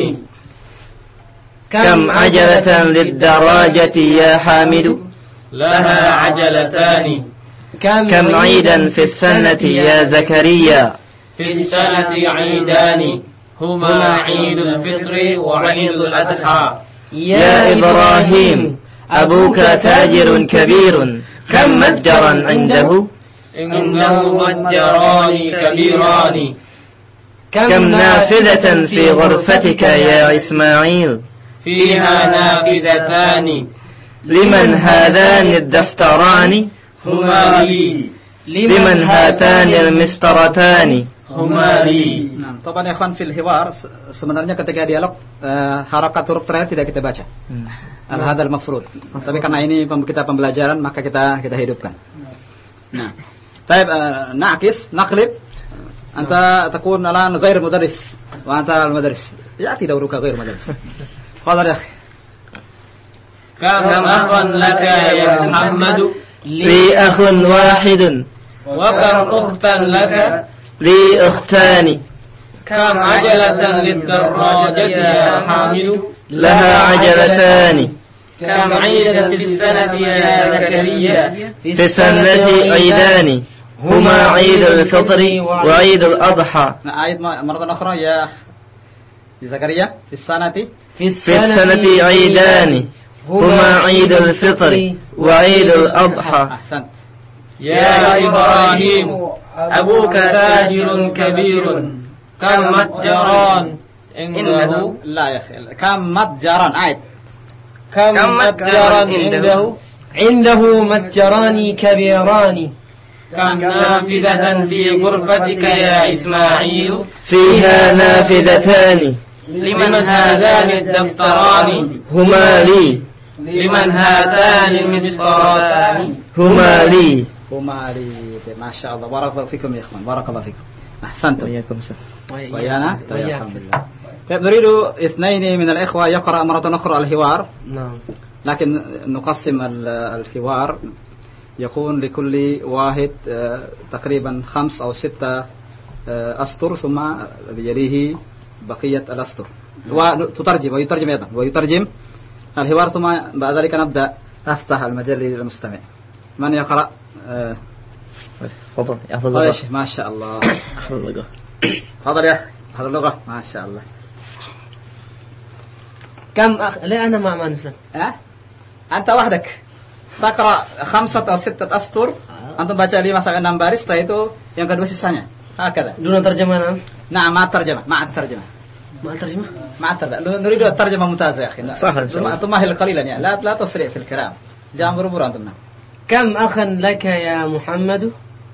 كم عجلة للدراجة يا حامد؟ لها عجلتان. كم عيدا في السنة يا زكريا؟ في السنة عيدان. هما عيد الفطر وعيد الأضحى. يا إبراهيم. أبوك تاجر كبير. كم متجرا عنده؟ إنه متجران كبيران. كم نافذة في غرفتك يا إسماعيل؟ فيها نافذتان. لمن هذان الدفتران؟ هما لي. لمن هاتان المسطرتان؟ هما لي. Nah, topan ikhwan fil hiwar, sebenarnya ketika dialog uh, harakat huruf terakhir tidak kita baca. Hmm. Al-hadal mafrud. Tapi karena ini kita pembelajaran maka kita kita hidupkan. Nah. Taib uh, naqis, naqlib أنت تكون الآن غير مدرس وأنت المدرس يأتي دورك غير مدرس. تفضل يا أخي. كم أخا لك يا محمد؟ لي أخ واحد. وكم أختا لك؟ لي أختان. كم عجلة للدراجة يا حامد؟ لها عجلتان. كم عيد في السنة يا زكريا؟ في السنة عيدان، هما عيد الفطر وعيد الأضحى. عيد مرة أخرى يا زكريا. في السنة في السنة عيدان، هما عيد الفطر وعيد الأضحى. أحسنت. يا إبراهيم أبوك تاجر كبير، كم متجران عنده؟ لا يا أخي، كم متجران عيد. كم متجران عنده؟ عنده متجران كبيران. كم نافذة في غرفتك يا إسماعيل؟ فيها نافذتان. لمن هذان الدفتران؟ هما لي. لمن هاتان المسطرتان؟ هما لي. هما لي. ما شاء الله، بارك الله فيكم يا إخوان، بارك الله فيكم. أحسنتم. وياكم. ويانا. الحمد لله. نريد اثنين من الإخوة يقرأ مرة أخرى الحوار. نعم. لكن نقسم الحوار، يكون لكل واحد تقريبا خمس أو ستة أسطر، ثم يليه بقية الأسطر، وتترجم ويترجم أيضا ويترجم الحوار، ثم بعد ذلك نبدأ أفتح المجال للمستمع. من يقرأ؟ تفضل يا الله. ما شاء الله. تفضل يا أخي اللغة. ما شاء الله. كم أخ... لا أنا مع من أستاذ. أه؟ أنت وحدك تقرأ خمسة أو ستة أسطر. أنتم baca lima sampai enam baris, setelah itu yang kedua sisanya. هكذا. دون ترجمة. نعم مع الترجمة. مع الترجمة. مع الترجمة. مع الترجمة. نريد الترجمة ممتازة يا أخي. صح. أنتم ماهل قليلا يعني. لا لا تسرع في الكلام. جام بربر أنتم. كم أخا لك يا محمد؟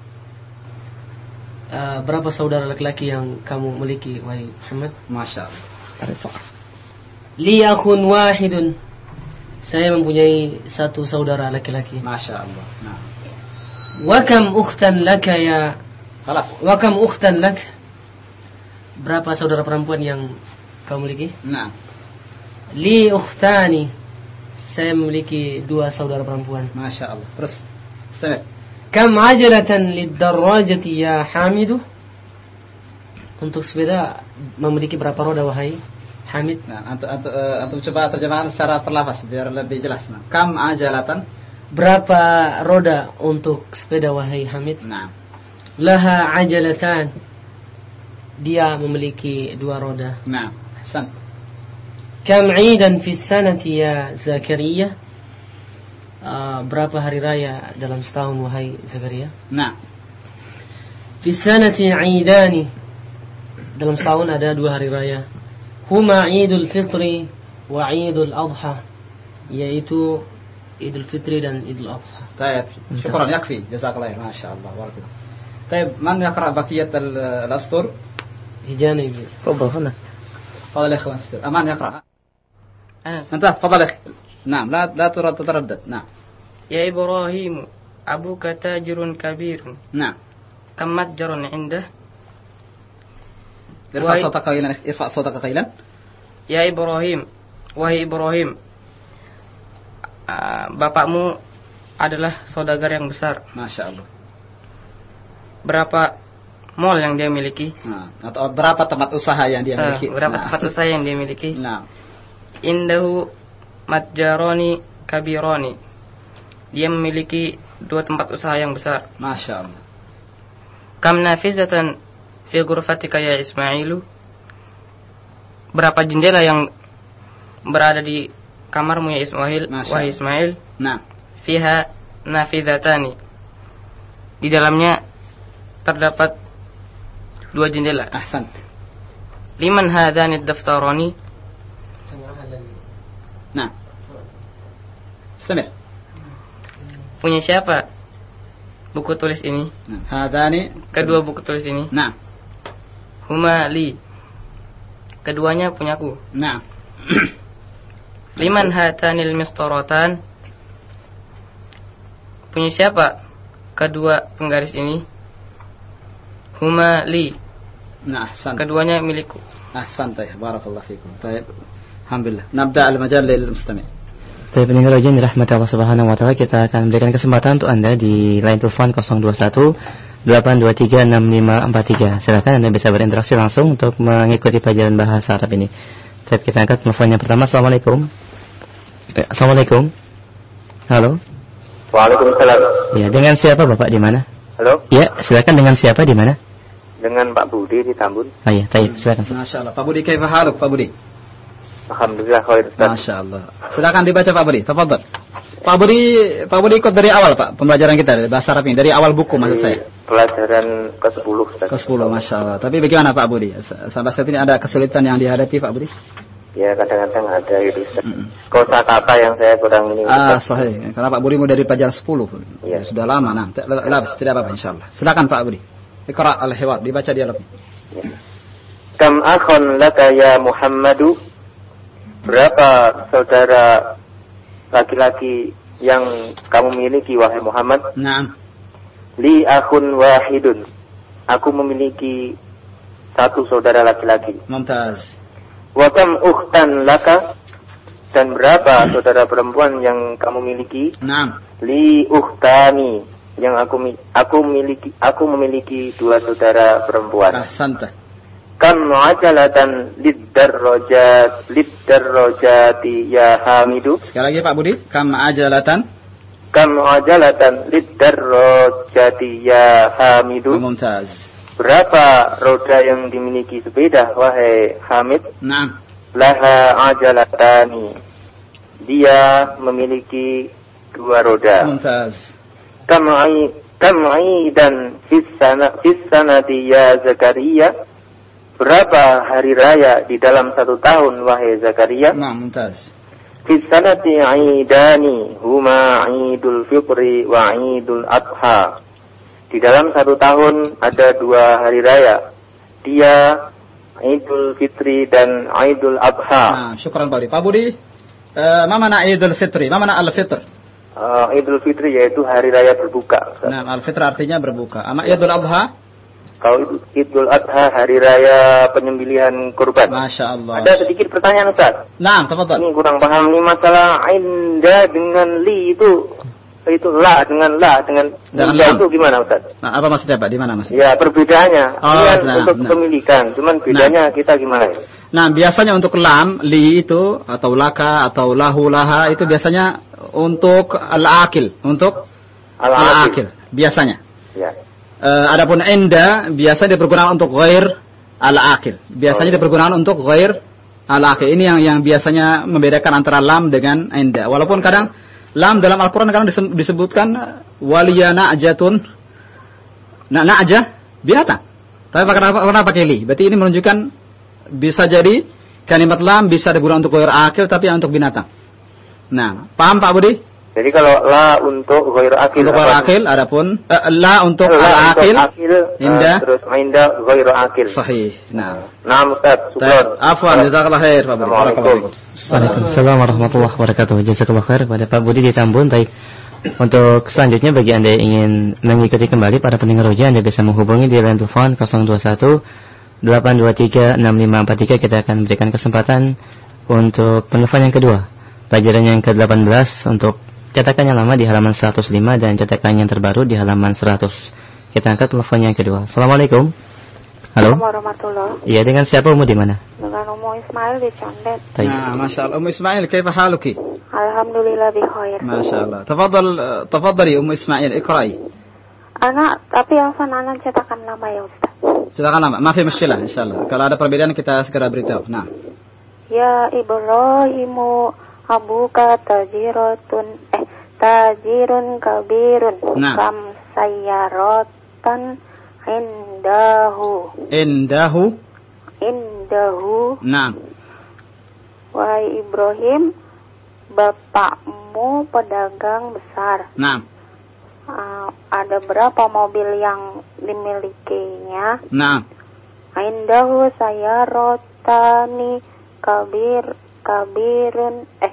Uh, berapa saudara laki-laki yang kamu miliki wahai Muhammad? Masya Allah. Li akhun wahidun. Saya mempunyai satu saudara laki-laki. Masya Allah. Nah. Wa kam ukhtan laka ya? Khalas. Wa kam ukhtan lak? Berapa saudara perempuan yang kamu miliki? Nah. Li ukhtani. Saya memiliki dua saudara perempuan. Masya Allah. Terus, istamir. Kam ajalatan lid-darrajati ya Hamidu? Untuk sepeda memiliki berapa roda wahai Hamid? Nah, antum, antum, antum coba terjemahan secara terlafaz biar lebih jelas. Nah, kam ajalatan? Berapa roda untuk sepeda wahai Hamid? Nah. Laha ajalatan. Dia memiliki dua roda. Nah, Hasan. Kam 'idan fi sanati ya Zakaria? Uh, berapa hari raya dalam setahun wahai Zakaria? Nah. Fi sanati 'idani. Dalam setahun ada dua hari raya. Huma 'Idul Fitri wa 'Idul Adha, yaitu Idul Fitri dan Idul Adha. Baik, syukran yakfi. Jazakallah khair. Masyaallah. Barakallah. Baik, man yaqra baqiyat al-astur? Hijani. Tafadhal huna. Tafadhal ya ikhwan. Aman yaqra. Anta, tafadhal ya. نعم لا لا تتردد. نعم. يا إبراهيم أبوك تاجر كبير. نعم. كم متجر عنده؟ ارفع صوتك قليلا. ارفع صوتك قليلا. يا إبراهيم, wahai Ibrahim, uh, bapakmu adalah saudagar yang besar. Masya Allah. Berapa mall yang dia miliki? Nah, atau berapa tempat usaha yang dia miliki? Uh, berapa nah. tempat usaha yang dia miliki? Nah. Indahu matjaroni kabironi. Dia memiliki dua tempat usaha yang besar. Masya Allah. Kam nafizatan fi ghurfatika ya Ismailu? Berapa jendela yang berada di kamarmu ya Ismail? Wahai Ismail. Nah. Fiha nafizatani. Di dalamnya terdapat dua jendela. Ahsant. Liman hadani daftarani? Nah. Istamir. Punya siapa buku tulis ini? Nah, hadani, kedua buku tulis ini. Nah. Huma li. Keduanya punyaku. Nah. Liman hatanil mistaratan? Punya siapa kedua penggaris ini? Huma li. Nah, ahsan. Keduanya milikku. Ahsan, tayyib. Barakallahu fikum. Tayyib. Alhamdulillah. Nabda al-majal lil mustami'. Baik, pendengar roja yang dirahmati Allah Subhanahu wa taala, kita akan berikan kesempatan untuk Anda di line telepon nol dua satu delapan dua tiga enam lima empat tiga. Silakan Anda bisa berinteraksi langsung untuk mengikuti pelajaran bahasa Arab ini. Baik, kita angkat telepon yang pertama. Assalamualaikum. Eh, Assalamualaikum. Halo. Waalaikumsalam. Ya, dengan siapa Bapak di mana? Halo. Ya, silakan dengan siapa di mana? Dengan Pak Budi di Tambun. Oh iya, baik, silakan. Masyaallah. Pak Budi, kaifa haluk Pak Budi? Alhamdulillah khair Ustaz. Masyaallah. Silakan dibaca Pak Budi, tafadhal. Pak Budi, Pak Budi ikut dari awal Pak pembelajaran kita dari bahasa Arab ini, dari awal buku maksud saya. Pelajaran ke sepuluh Ustaz. ke sepuluh, masyaallah. Tapi bagaimana Pak Budi? Sampai saat ini ada kesulitan yang dihadapi Pak Budi? Ya, kadang-kadang ada gitu Ustaz. Mm-hmm. Kosakata yang saya kurang ini. Ah, sahih. Karena Pak Budi mau dari pelajaran sepuluh. Ya. Sudah lama, nah. Tidak apa-apa insyaallah. Silakan Pak Budi. Iqra al-hiwar, dibaca dialognya. Ya. Kam akhun laka ya Muhammadu? Berapa saudara laki-laki yang kamu miliki wahai Muhammad? Naam. Li akhun wahidun. Aku memiliki satu saudara laki-laki. Mumtaz. Wa kam ukhtan laka? Dan berapa saudara perempuan yang kamu miliki? Naam. Li ukhtani. Yang aku aku miliki aku memiliki dua saudara perempuan. Ahsanta. Kam ajalatan lidarrojat lidarrojati ya Hamidu. Sekali lagi Pak Budi. Kam ajalatan. Kam ajalatan lidarrojati ya Hamidu. Mumtaz. Berapa roda yang dimiliki sepeda wahai Hamid? Naam. Laha ajalatani. Dia memiliki dua roda. Mumtaz. Kam'i kam'i dan fis-sana fis-sanati ya Zakaria. Berapa hari raya di dalam satu tahun wahai Zakaria? Nah, mumtaz. Fis-sanati 'idani huma 'idul fitri wa 'idul adha. Di dalam satu tahun ada dua hari raya. Dia Idul Fitri dan Idul Adha. Nah, syukran Pak Budi. Pak Budi, uh, ma mana Idul Fitri? Ma mana Al-Fitr? Uh, Idul Fitri yaitu hari raya berbuka. Nah, Al-Fitr artinya berbuka. Ama Idul Adha? Kalau Idul Adha hari raya penyembelihan kurban. Masya Allah. Ada sedikit pertanyaan Ustaz. Nah, tafadhal. Ini kurang paham nih masalah inda dengan li itu itu la dengan la dengan inda itu gimana Ustaz? Nah, apa maksudnya Pak? Di mana maksudnya? Ya, perbedaannya. Oh, ini kan nah, untuk nah. pemilikan, cuman bedanya nah. kita gimana ya? Nah, biasanya untuk lam, li itu atau laka atau lahu laha itu biasanya untuk al-akil, untuk al-akil biasanya. Ya. Uh, adapun inda biasanya dipergunakan untuk ghair al-akil. Biasanya oh, ya. dipergunakan untuk ghair al-akil. Ini yang yang biasanya membedakan antara lam dengan inda. Walaupun kadang lam dalam Al-Qur'an kadang disebutkan waliya na'jatun. Nah, na'jah binatang. Tapi kenapa kenapa pakai li? Berarti ini menunjukkan bisa jadi kalimat lam bisa digunakan untuk ghair akil tapi untuk binatang. Nah, paham Pak Budi? Jadi kalau la untuk ghair akil, untuk ghair akil, adapun uh, la untuk la akil, inda, uh, terus inda ghair akil. Sahih. Nah, nah Ustaz, syukran. Afwan, jazakallahu khair Pak Budi. Waalaikumsalam warahmatullahi wabarakatuh. Jazakallahu khair kepada Pak Budi di Tambun. Baik. Untuk selanjutnya bagi Anda yang ingin mengikuti kembali para pendengar roja, Anda bisa menghubungi di line telepon nol dua satu delapan dua tiga enam lima empat tiga. Kita akan berikan kesempatan untuk penelpon yang kedua. Pelajaran yang ke delapan belas untuk cetakan yang lama di halaman seratus lima dan cetakan yang terbaru di halaman seratus. Kita angkat telepon yang kedua. Assalamualaikum. Halo. Assalamualaikum warahmatullahi. Iya, dengan siapa Umu di mana? Dengan Umu Ismail di Condet. Nah, Masya Allah. Umu Ismail, kaifa haluki? Alhamdulillah bi khair. Masya Allah. Tafadhal, tafadhali Umu Ismail, iqra'i. Anak, tapi Afan anak cetakan lama ya Ustaz. Cetakan lama, ma fi mushkilah insyaallah. Kalau ada perbedaan kita segera beritahu. Nah. Ya Ibrahimu abuka tajiratun eh tajirun kabirun nah. Kam sayyaratan indahu indahu indahu nah. Wahai Ibrahim, bapakmu pedagang besar. Nah. Uh, ada berapa mobil yang dimilikinya? Nah. Indahu sayyarotani kabir kabirun eh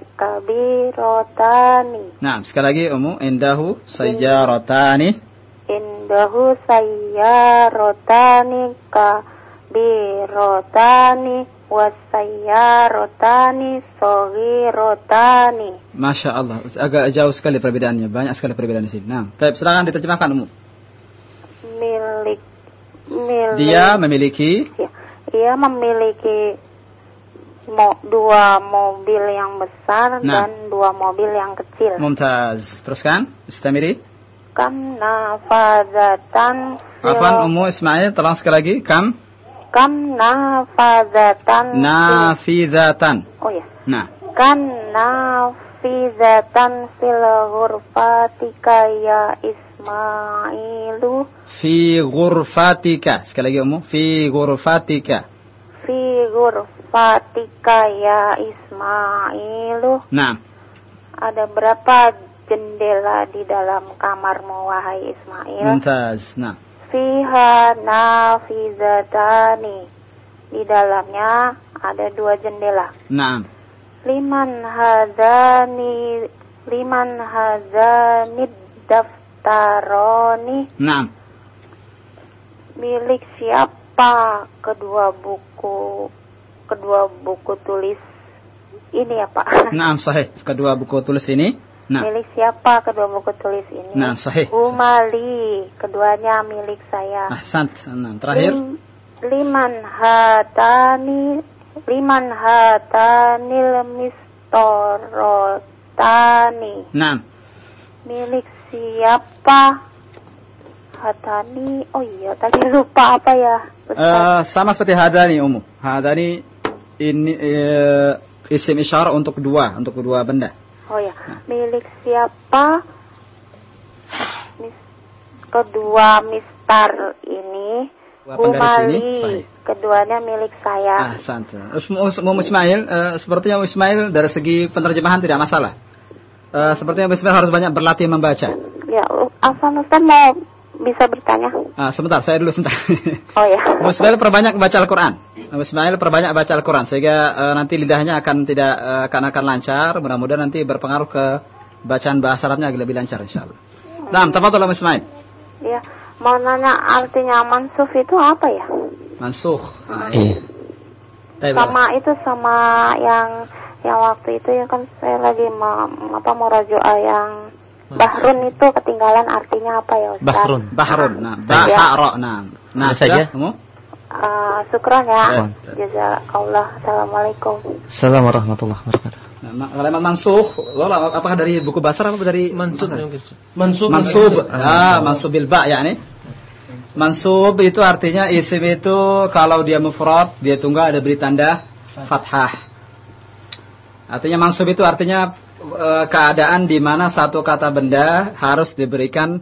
kabirotani. Nah, sekali lagi Umu, indahu sayyaratani. Indahu sayyaratani kabirotani kabirotani wasayyarotani soghirotani. Masya Allah, agak jauh sekali perbedaannya, banyak sekali perbedaan di sini. Nah, baik, silakan diterjemahkan Ummu. Milik, milik. Dia memiliki. Ya, ia memiliki mo, dua mobil yang besar nah. dan dua mobil yang kecil. Mumtaz. Teruskan, istamiri. Kam nafazatan. Afwan Ummu Ismail, tolong sekali lagi. Kam. Kam nafazatan. Nafizatan. Oh ya. Nah. Kam nafizatan fil ghurfatika ya Ismailu. Fi ghurfatika. Sekali lagi Ummu. Fi ghurfatika. Fi ghurfatika ya Ismailu. Nah. Ada berapa jendela di dalam kamarmu wahai Ismail? Mumtaz. Nah. Fiha nafizatani. Di dalamnya ada dua jendela. Nah. Liman hadzani liman hadzani daftaroni. Nah. Milik siapa kedua buku kedua buku tulis ini ya Pak? Nah, sahih. Kedua buku tulis ini. Nah. Milik siapa kedua buku tulis ini? Nah, sahih. Umali, keduanya milik saya. Ahsant. Nah, terakhir. Lim, liman hatani, liman hatanil mistorotani. Nah. Milik siapa? Hatani. Oh iya, tadi lupa apa ya? Uh, sama seperti hadani Ummu. Hadani ini uh, isim isyarah untuk dua, untuk kedua benda. Oh ya, nah. Milik siapa? Mis, kedua mistar ini, Umali, keduanya milik saya. Ah, santai. Ummu Ismail, uh, sepertinya Ummu Ismail dari segi penerjemahan tidak masalah. Uh, sepertinya Ummu Ismail harus banyak berlatih membaca. Ya, Afwan Ustaz mau bisa bertanya? Ah, sebentar, saya dulu sebentar. Oh ya. Ummu Ismail perbanyak baca Al-Quran. Ummu Ismail perbanyak baca Al-Quran sehingga uh, nanti lidahnya akan tidak uh, akan akan lancar. Mudah-mudahan nanti berpengaruh ke bacaan bahasa Arabnya lebih lancar insyaallah. Nah, tafadhol Ummu Ismail. Ya, mau nanya artinya mansukh itu apa ya? Mansukh. Nah, iya. Sama itu sama yang yang waktu itu ya kan saya lagi ma, apa mau raju'ah yang Bahrun itu ketinggalan artinya apa ya Ustaz? Bahrun. Bahrun. Nah, bahara. Nah, nah saja. Kamu? Uh, syukran ya. Jazakallah. Assalamualaikum. Assalamualaikum warahmatullahi wabarakatuh. Nah, kalimat mansukh, apakah dari buku bahasa atau dari mansub? Mansub. Mansub. Ah, mansub bil ba yakni. Mansub itu artinya isim itu kalau dia mufrad, dia tunggal ada beri tanda fathah. Artinya mansub itu artinya e, keadaan di mana satu kata benda harus diberikan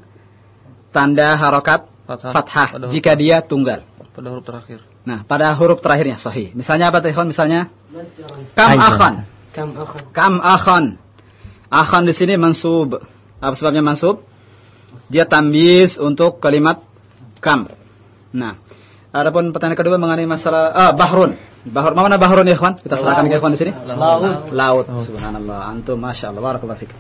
tanda harokat fathah, fathah jika dia tunggal. Pada huruf terakhir. Nah, pada huruf terakhirnya sahih. Misalnya apa Tehon? Misalnya kam akhan. Kam akhan. Kam akhan. Akhan di sini mansub. Apa sebabnya mansub? Dia tamyiz untuk kalimat kam. Nah, adapun pertanyaan kedua mengenai masalah ah, bahrun. Bahrun, mana bahrun ya, ikhwan? Kita serahkan ke ikhwan di sini. Laut. Laut. Subhanallah. Antum masyaallah barakallahu fikum.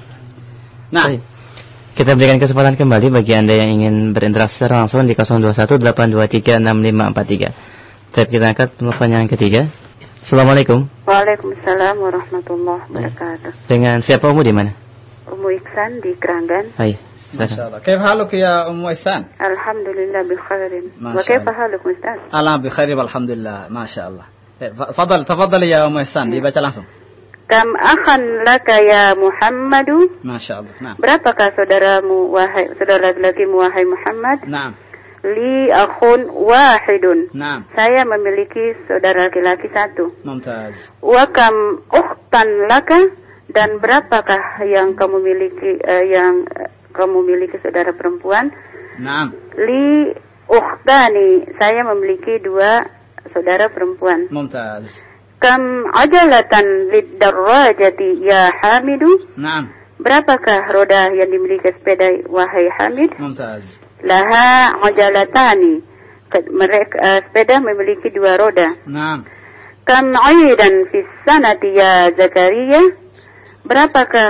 Nah, baik. Kita berikan kesempatan kembali bagi Anda yang ingin berinteraksi secara langsung di nol dua satu delapan dua tiga enam lima empat tiga. Tapi kita angkat telepon yang ketiga. Assalamualaikum. Waalaikumsalam warahmatullahi wabarakatuh. Dengan siapa Ummu di mana? Ummu Iksan di Keranggan. Hai. Masyaallah. Kaif haluk ya Ummu Ihsan? Alhamdulillah bi khairin. Wa kaifa haluk Ustaz? Alhamdulillah bi khairin walhamdulillah. Masyaallah. Fadal, tafadhali ya Ummu Ihsan, dibaca langsung. Kam akhan laka ya Muhammadu? Masyaallah. Nah. Berapakah saudaramu wahai saudara laki-lakimu wahai Muhammad? Naam. Li akhun wahidun. Naam. Saya memiliki saudara laki-laki satu. Mumtaz. Wa kam ukhtan laka? Dan berapakah yang kamu miliki uh, yang uh, kamu miliki saudara perempuan? Naam. Li ukhtani, saya memiliki dua saudara perempuan. Mumtaz. Kam ajalatan lid-darrajati ya Hamidu? Naam. Berapakah roda yang dimiliki sepeda wahai Hamid? Mumtaz. Laha ajalatani. Mereka uh, sepeda memiliki dua roda. Naam. Kam aidan fis sanati ya Zakaria? Berapakah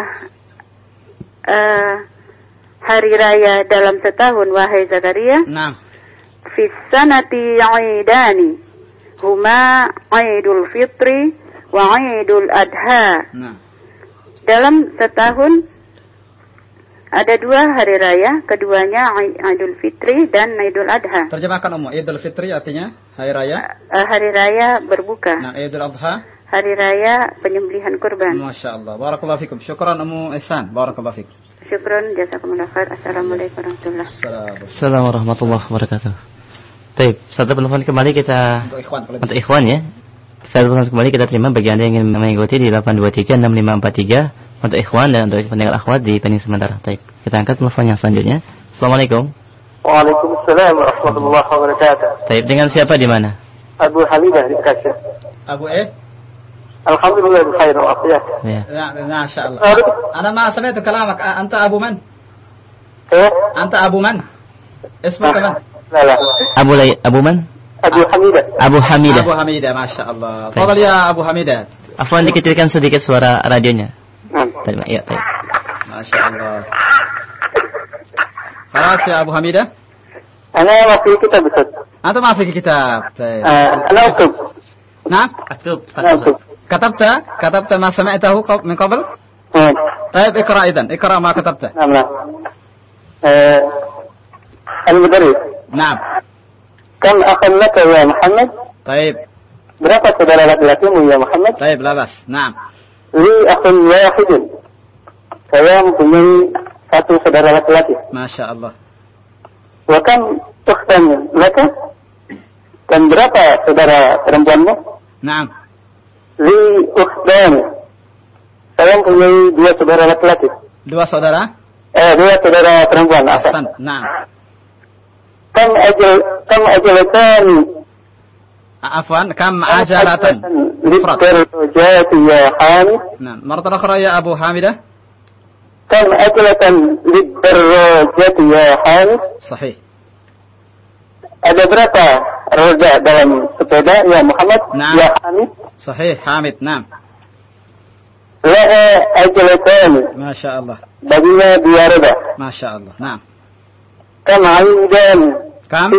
uh, hari raya dalam setahun wahai Zakaria? Naam. fis sanati 'idani huma 'idul fitri wa 'idul adha. Nah. Dalam setahun ada dua hari raya, keduanya Idul Fitri dan Idul Adha. Terjemahkan Ummu. Idul Fitri artinya hari raya. Uh, hari raya berbuka. Nah, Idul Adha hari raya penyembelihan kurban. Masya Allah. Barakallahu fikum. Syukran Ummu Ihsan. Barakallahu fikum. Syukran, jazakumullah khair. Assalamualaikum warahmatullahi wabarakatuh. Assalamualaikum warahmatullahi wabarakatuh. Baik, satu telepon kembali kita untuk ikhwan, untuk ikhwan ya. Satu telepon kembali kita terima bagi Anda yang ingin mengikuti di delapan dua tiga enam lima empat tiga untuk ikhwan dan untuk pendengar akhwat di pending sementara. Baik, kita angkat telepon yang selanjutnya. Assalamualaikum. Waalaikumsalam warahmatullahi wabarakatuh. Baik, dengan siapa di mana? Abu Hamidah di Bekasi. Abu eh? Alhamdulillah bikhair wa afiyah. Ya. Masya Allah. Ana ma sami'tu kalamak. Anta Abu man? Eh? Anta Abu man? Ismuka man? La la. Abu Lay, Abu man? Abu Hamidah. Abu Hamidah. Abu Hamidah, Masya Allah. Fadal ya Abu Hamidah. Afwan, dikecilkan sedikit suara radionya. Baik, ya, baik. Masya Allah. Khalas ya Abu Hamidah. Ana ma fi kitab Ustaz. Anta ma fi kitab. Baik. Ana aktub. Na'am? Aktub. كتبت كتبت ما سمعته من قبل؟ طيب اقرأ إذن اقرأ ما كتبته. نعم نعم. المدرس. نعم. كم أخا لك يا محمد؟ طيب. berapa saudara laki-lakimu ya Muhammad? طيب لا بأس. نعم. Li akhun wahidun. Saya mempunyai satu saudara laki-laki. Masya Allah. Wa kam ukhtan laka? Dan berapa saudara perempuanmu? Naam. Li ukhtan. Saya mempunyai dua saudara laki-laki. Dua saudara? Eh, dua saudara perempuan. Ahsan. Naam. Kam ajal kam ajalatan. Afwan, kam ajalatan. للدرجات يا حامد. نعم. مرة أخرى يا أبو حامدة. كم أجلة للدرجات يا حامد. صحيح. Ada berapa roda dalam sepeda ya Muhammad? Naam. Ya Hamid. Sahih, Hamid. Naam. Laha ajlatan. Masya Allah. Baginya dua roda. Masya Allah. Naam. Kam aidan. Kam?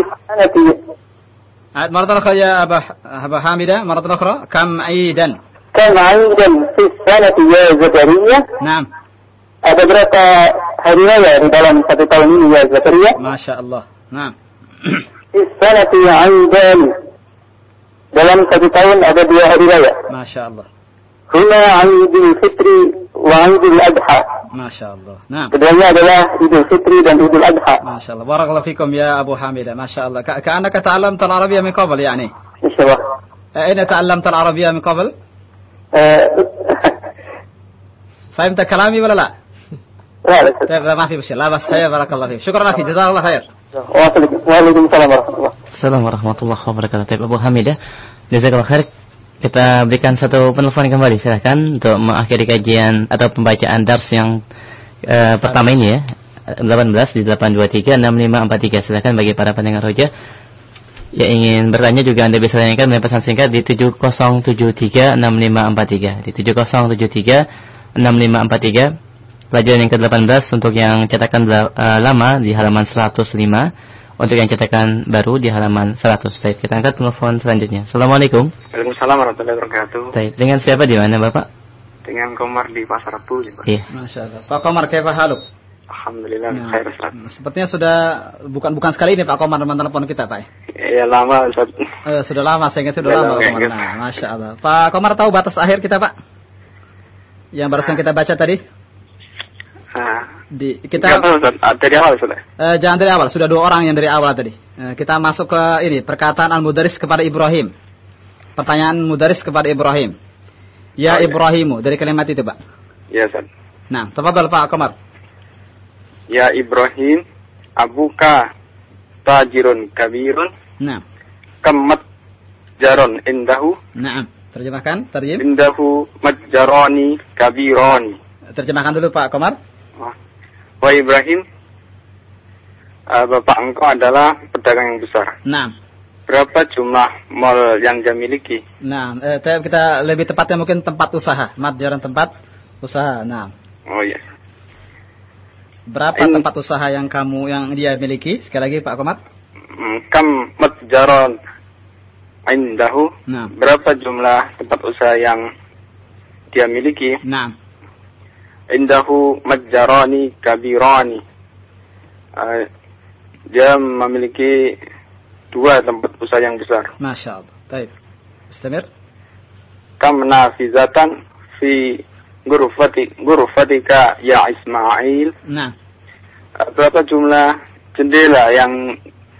مرة أخرى يا أبا أبا حامدة. مرة أخرى. كم عيدا. كم عيدا في السنة يا زكريا. نعم. Ada berapa hari raya di dalam satu tahun ini ya Zakaria? Masya Allah. Naam. Di sanati aidan. Dalam satu tahun ada dua hari raya. Masya Allah. Huna Idul Fitri wa Idul Adha. Masya Allah. Naam. Keduanya adalah Idul Fitri dan Idul Adha. Masya Allah. Barakallahu fikum ya Abu Hamidah. Masya Allah. كأنك تعلمت العربية من قبل يعني. إن شاء الله. أين تعلمت العربية من قبل؟ فهمت كلامي ولا لا؟ لا لا. طيب ما في مشكلة. لا بس خير. بارك الله فيك. شكرا أخي. جزاك الله خير. Waalaikumsalam warahmatullahi wabarakatuh. Assalamualaikum warahmatullahi wabarakatuh. Abu Hamidah, jazakallahu khair. Kita berikan satu penelpon kembali, silakan untuk mengakhiri kajian atau pembacaan dars yang uh, pertama ini ya. delapan belas di delapan dua tiga enam lima empat tiga. Silakan bagi para pendengar roja yang ingin bertanya juga Anda bisa tanyakan melalui pesan singkat di tujuh nol tujuh tiga enam lima empat tiga. Di tujuh nol tujuh tiga enam lima empat tiga. Pelajaran yang ke delapan belas untuk yang cetakan uh, lama di halaman seratus lima, untuk yang cetakan baru di halaman seratus. Baik, kita angkat telepon selanjutnya. Assalamualaikum. Waalaikumsalam warahmatullahi wabarakatuh. Baik, dengan siapa di mana Bapak? Dengan Komar di Pasar Rebo. Iya. Masya Allah. Pak Komar, kaifa haluk? Alhamdulillah, nah, khair Ustaz. Sepertinya sudah bukan bukan sekali ini Pak Komar menelpon kita Pak. Iya lama Ustaz. Eh, sudah lama, saya ingat sudah lama Pak Komar. Nah, Masya Allah. Pak Komar tahu batas akhir kita Pak? Yang barusan kita baca tadi? Nah, di kita dari awal sudah. Uh, jangan dari awal, sudah dua orang yang dari awal tadi. Uh, kita masuk ke ini perkataan al-mudaris kepada Ibrahim. Pertanyaan mudaris kepada Ibrahim. Ya oh, Ibrahimu, ya. Dari kalimat itu, Pak. Ya, Ustaz. Nah, tafadhal Pak Komar. Ya Ibrahim, abuka tajirun kabirun. Nah. Kamat jaron indahu. Nah, terjemahkan, terjem. Indahu majjarani kabirani. Terjemahkan dulu Pak Komar. Wah Ibrahim, uh, bapak engkau adalah pedagang yang besar. Nah. Berapa jumlah mall yang dia miliki? Nah, eh, kita lebih tepatnya mungkin tempat usaha, matjaran tempat usaha. Nah. Oh iya. Berapa In... tempat usaha yang kamu yang dia miliki? Sekali lagi Pak Komar. kam matjaron indahu. Nah. Berapa jumlah tempat usaha yang dia miliki? Nah. Indahu matjarani kabirani. Uh, dia memiliki dua tempat usaha yang besar. Masya Allah. Baik. Istamir. Kam nafizatan fi ghurfati ghurfatika ya Ismail. Nah. Uh, berapa jumlah jendela yang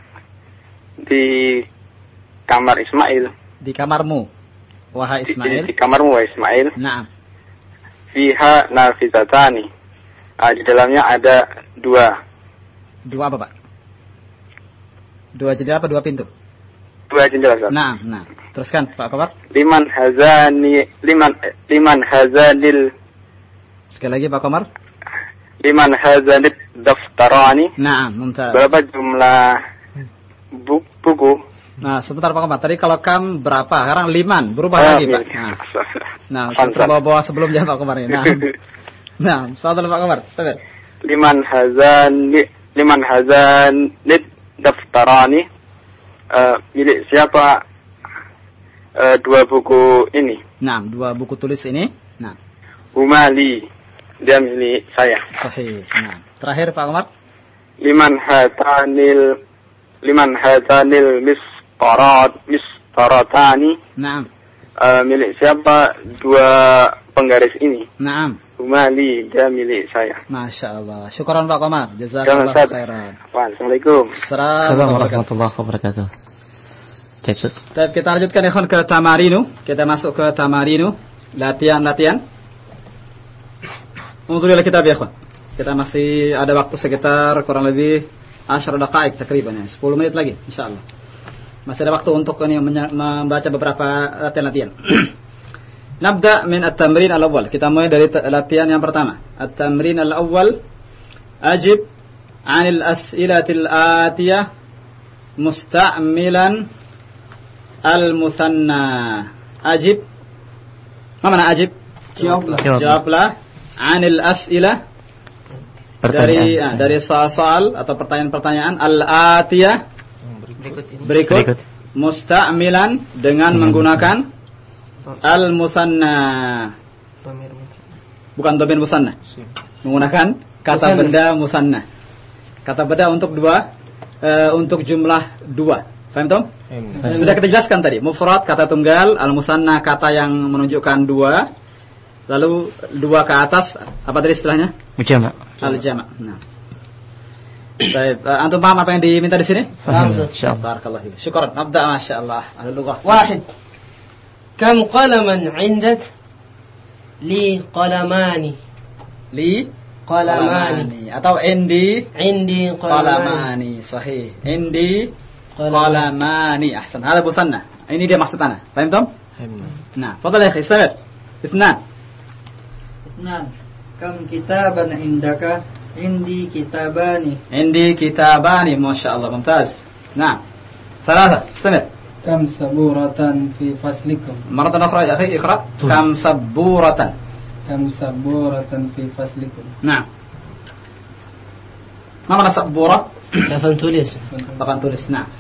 di kamar Ismail? Di kamarmu, wahai Ismail. Di, di kamarmu, wahai Ismail. Naam. Fiha nafizatani. Uh, di dalamnya ada dua. Dua apa, Pak? Dua jendela apa dua pintu? Dua jendela, Ustaz. Nah, nah. Teruskan, Pak Komar. Liman hazani liman liman hazanil. Sekali lagi, Pak Komar. Liman hazanid daftarani. Nah, mumtaz. Berapa jumlah bu buku? Nah, sebentar Pak Komar. Tadi kalau kam berapa? Sekarang liman, berubah ah, lagi, Pak. Nah, nah saya bawa-bawa sebelumnya Pak Komar ini. Nah, nah, salah Pak Komar. Sabar. Liman hazanid liman hazanid daftarani. Uh, milik siapa uh, dua buku ini? Nah, dua buku tulis ini. Nah. Umali, dia milik saya. Sahih. Nah, terakhir Pak Komar. Liman hatanil liman hatanil misparat misparatani. Nah. Uh, milik siapa dua penggaris ini? Nah. Umali, dia milik saya. Masya Allah. Syukuran Pak Komar. Jazakallah khairan. Assalamualaikum. Assalamualaikum warahmatullahi wabarakatuh. Baik, kita lanjutkan ikhwan ke tamarinu. Kita masuk ke tamarinu. Latihan-latihan. Untuk kitab ya ikhwan. Kita masih ada waktu sekitar kurang lebih ashar daqaik takriban ya. sepuluh menit lagi insyaallah. Masih ada waktu untuk ini membaca beberapa latihan-latihan. Nabda min at-tamrin al-awwal. Kita mulai dari latihan yang pertama. At-tamrin al-awwal. Ajib 'anil as'ilatil atiyah musta'milan al-musanna. Ajib. Apa makna ajib? Jawablah. Jawablah 'anil as'ilah dari ah, dari soal-soal atau pertanyaan-pertanyaan al-atiyah berikut, berikut. berikut. Musta'milan dengan hmm. menggunakan al-musanna. Bukan dhamir musanna. Menggunakan kata musanna. Benda musanna. Kata benda untuk dua uh, untuk jumlah dua. Paham Tom? Hmm. Sudah kita jelaskan tadi. Mufrad kata tunggal, al-musanna kata yang menunjukkan dua. Lalu dua ke atas apa tadi istilahnya? Al-jama'. Al-jama'. Nah. Baik, uh, antum paham apa yang diminta di sini? Paham. Insyaallah. Barakallahu fiik. Syukran. Nabda masyaallah. Al-lughah. Wahid. كم قلما عندك؟ لي قلمان. لي قلمان. Atau indi? عندي قلمان. Sahih. Indi qalamani. Ahsan. Hada musanna. Ini dia maksud ana. Paham Tom? Nah, fadhal ya akhi, istamir. Ithnan. Ithnan. Kam kitaban indaka? Indi kitabani. Indi kitabani. Masyaallah, mumtaz. Nah. Thalatha. Istamir. Kam saburatan fi faslikum. مرة أخرى يا أخي اقرأ. كم سبورة. كم سبورة في فصلكم. نعم. ما معنى سبورة؟ papan tulis. Papan tulis. Nah.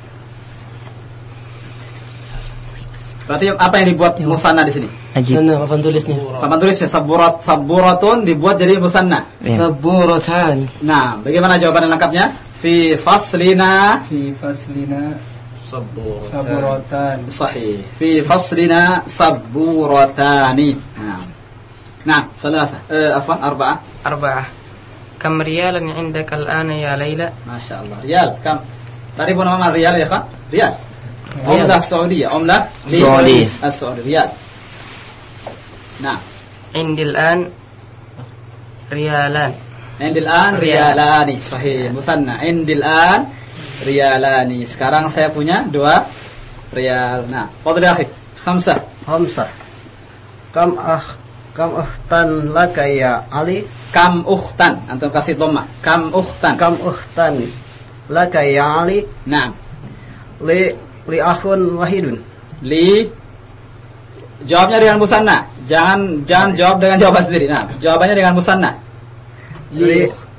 Berarti apa yang dibuat musanna di sini? Musanna papan tulisnya. Papan tulisnya saburat saburatun dibuat jadi musanna. Saburatan. Nah, bagaimana jawaban lengkapnya? Fi faslina. Fi faslina. Saburatan. Sahih. Fi faslina saburatani. Nah. Nah, ثلاثة. Eh, afwan, arba'ah. Arba'ah. Kam riyalan 'indaka al-ana ya Laila? Masyaallah. Riyal, kam? Tarifun nama riyal ya, Kak? Riyal. Umlah Saudiyah, umlah Saudi. As-Saudi riyal. Nah, indil an riyalan. Indil an riyalani. Sahih, musanna. Indil an riyalani. Sekarang saya punya dua riyal. Nah, fadhil ya akhi. Khamsah. Khamsah. Kam ah kam ukhtan laka ya Ali? Kam ukhtan. Antum kasih dhammah. Kam ukhtan. Kam ukhtan laka ya Ali? Naam. Li li akhun wahidun. Li jawabnya dengan musanna. Jangan jangan jawab dengan jawaban sendiri. Nah, jawabannya dengan musanna. Li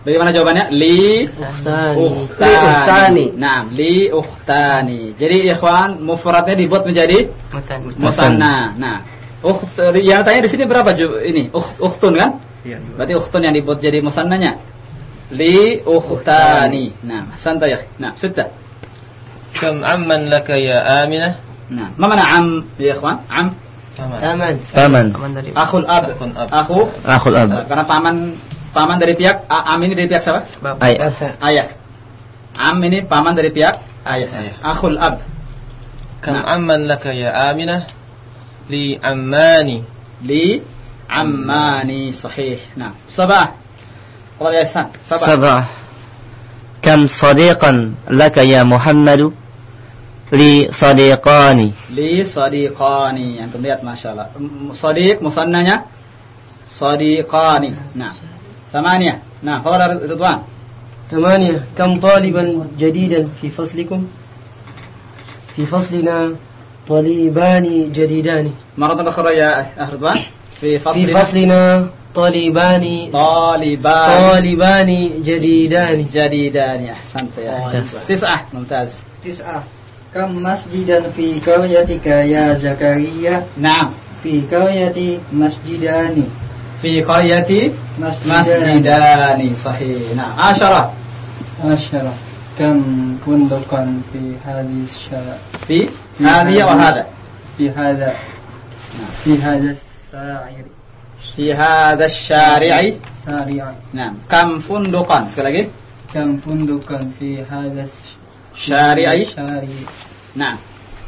Bagaimana jawabannya? Li ukhtani. Ukhtani. Naam, li ukhtani. Jadi ikhwan, mufradnya dibuat menjadi musanna. Nah, ukht yang tanya di sini berapa ini? Ukht, ukhtun kan? Iya. Berarti ukhtun yang dibuat jadi musannanya. Li ukhtani. Nah, santai ya. Nah, sitta. Kam amman laka ya Aminah? Nah, ma mana am ya ikhwan? Am. Paman. Paman. Akhul ab. Akhu. Akhul ab. Karena paman paman dari pihak am ini dari pihak siapa? Ayah. Ayah. Am ini paman dari pihak ayah. Akhul ab. Kam amman laka ya Aminah? Li ammani. Li ammani sahih. Nah, sabah. Qala ya Ihsan. Sabah. Sabah. Kam sadiqan laka ya Muhammad? Li sadiqani. Li sadiqani. Antum lihat masyaallah. Sadiq musannanya sadiqani. Nah. ثمانية نعم فقال رضوان ثمانية كم طالبا جديدا في فصلكم في فصلنا طالبان جديدان مرة أخرى يا رضوان في فصلنا في فصلنا طالبان طالبان طالبان جديدان جديدان أحسنت يا تسعة ممتاز تسعة كم مسجدا في قريتك يا زكريا نعم في قريتي مسجدان في قرية مسجدان صحيح نعم عشرة عشرة كم فندقا في هذه الشارع في هذه وهذا في هذا في هذا الشارع في هذا الشارع شارع نعم كم فندقا sekali lagi كم فندقا في هذا الشارع الشارع نعم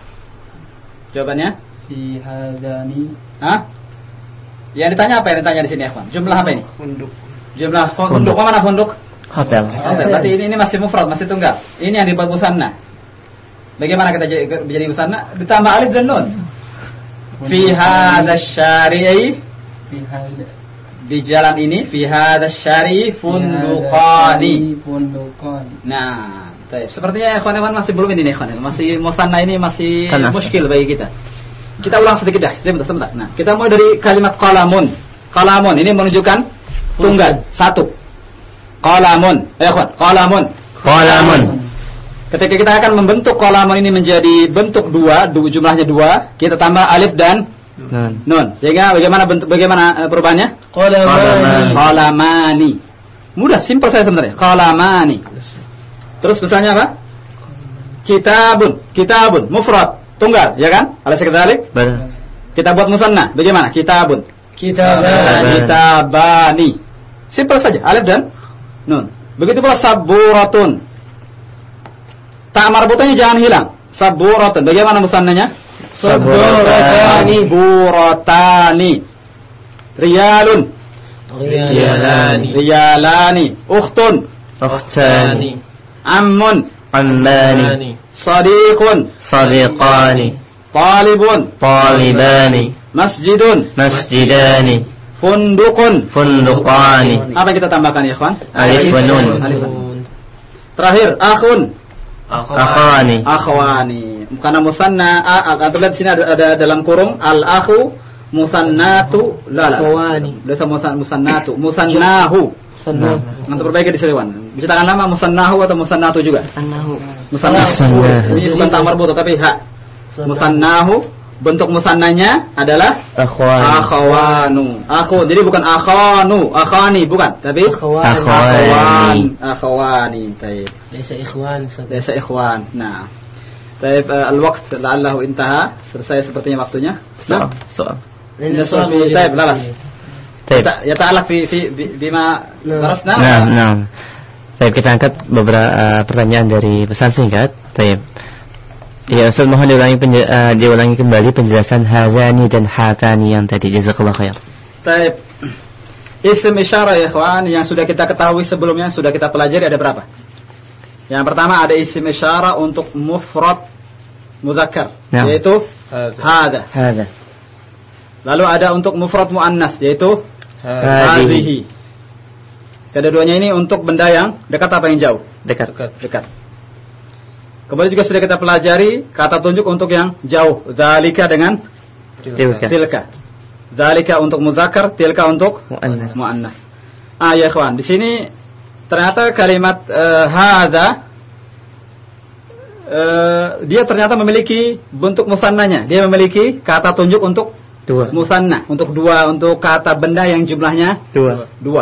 jawabannya في هذان ها yang ditanya apa yang ditanya di sini ya, Ikhwan? Jumlah apa ini? Funduk. Jumlah funduk. Mana funduk? Hotel. Hotel. Berarti ini, ini masih mufrad, masih tunggal. Ini yang dibuat musanna. Bagaimana kita jadi musanna? Ditambah alif dan nun. Fi hadha syari'i fi hadha di jalan ini fi hadha syari'i funduqani. Funduqani. Nah, baik. Sepertinya ikhwan-ikhwan masih belum ini nih, ikhwan. Masih musanna ini masih Kanas. muskil bagi kita. Kita ulang sedikit dah, sebentar, sebentar. Nah, kita mulai dari kalimat qalamun. Qalamun ini menunjukkan tunggal, satu. Qalamun, ya ikhwan, qalamun. Qalamun. Ketika kita akan membentuk qalamun ini menjadi bentuk dua, du, jumlahnya dua, kita tambah alif dan nun. nun. Sehingga bagaimana bentuk bagaimana perubahannya? Qalamani. Qalamani. Mudah, simpel saya sebenarnya. Qalamani. Terus misalnya apa? Kitabun, kitabun, mufrad. Tunggal, ya kan? Alas sekadalik. Benar. Kita buat musanna. Bagaimana? Kitabun. Kitabani. Kitabani. Simpel saja. Alif dan nun. Begitu pula saburatun. Tak marbutannya jangan hilang. Saburatun. Bagaimana musannanya? Saburatani. Buratani. Riyalun. Riyalani. Riyalani. Ukhtun. Ukhtani. Ammun. Ammani. Sadiqun. Sadiqani. Talibun. Talibani. Masjidun. Masjidani. Fundukun. Funduqani. Apa yang kita tambahkan ya, ikhwan? Alif wa nun. Alif wa nun. Terakhir, akhun. Akhwani. Akhwani. Karena musanna, atau lihat di sini ada, ada dalam kurung al-akhu musannatu la la. Akhwani. Bisa musan musannatu, musannahu. Musannahu. Nanti perbaiki di Siliwan. Dicetakan nama musannahu atau musannatu juga? Musannahu. Musannahu. Ini bukan tak marbuto tapi ha. Musannahu, bentuk musannanya adalah Akhwani. akhwanu. Akhu. Jadi bukan akhanu, akhani bukan, tapi Akhwani. akhwan, akhwani. Baik. Laisa ikhwan. Laisa ikhwan. Nah. Baik, al-waqt la'allahu intaha. Selesai sepertinya waktunya. Soal. Soal. Ini soal fi taib lalas. Yata'allaq fi fi bima darasna. Nah, nah. Baik, kita angkat beberapa uh, pertanyaan dari pesan singkat. Baik. Ya, Ustaz mohon diulangi penje- uh, diulangi kembali penjelasan hazani dan hatani yang tadi. Jazakallah khair. Baik. Isim isyarah ya ikhwan yang sudah kita ketahui sebelumnya, sudah kita pelajari ada berapa? Yang pertama ada isim isyarah untuk mufrad mudzakkar, Nah. yaitu hada. Hada. Lalu ada untuk mufrad muannas yaitu Hadhihi. hadhihi. Kedua-duanya ini untuk benda yang dekat apa yang jauh? Dekat. Dekat. Kemudian juga sudah kita pelajari kata tunjuk untuk yang jauh. Dzalika dengan Tilka. tilka. Dzalika untuk muzakkar, tilka untuk Muannas. muannas. Ah ya ikhwan, di sini ternyata kalimat uh, hadza uh, dia ternyata memiliki bentuk musannanya. Dia memiliki kata tunjuk untuk dua. Musanna, untuk dua, untuk kata benda yang jumlahnya dua. Dua.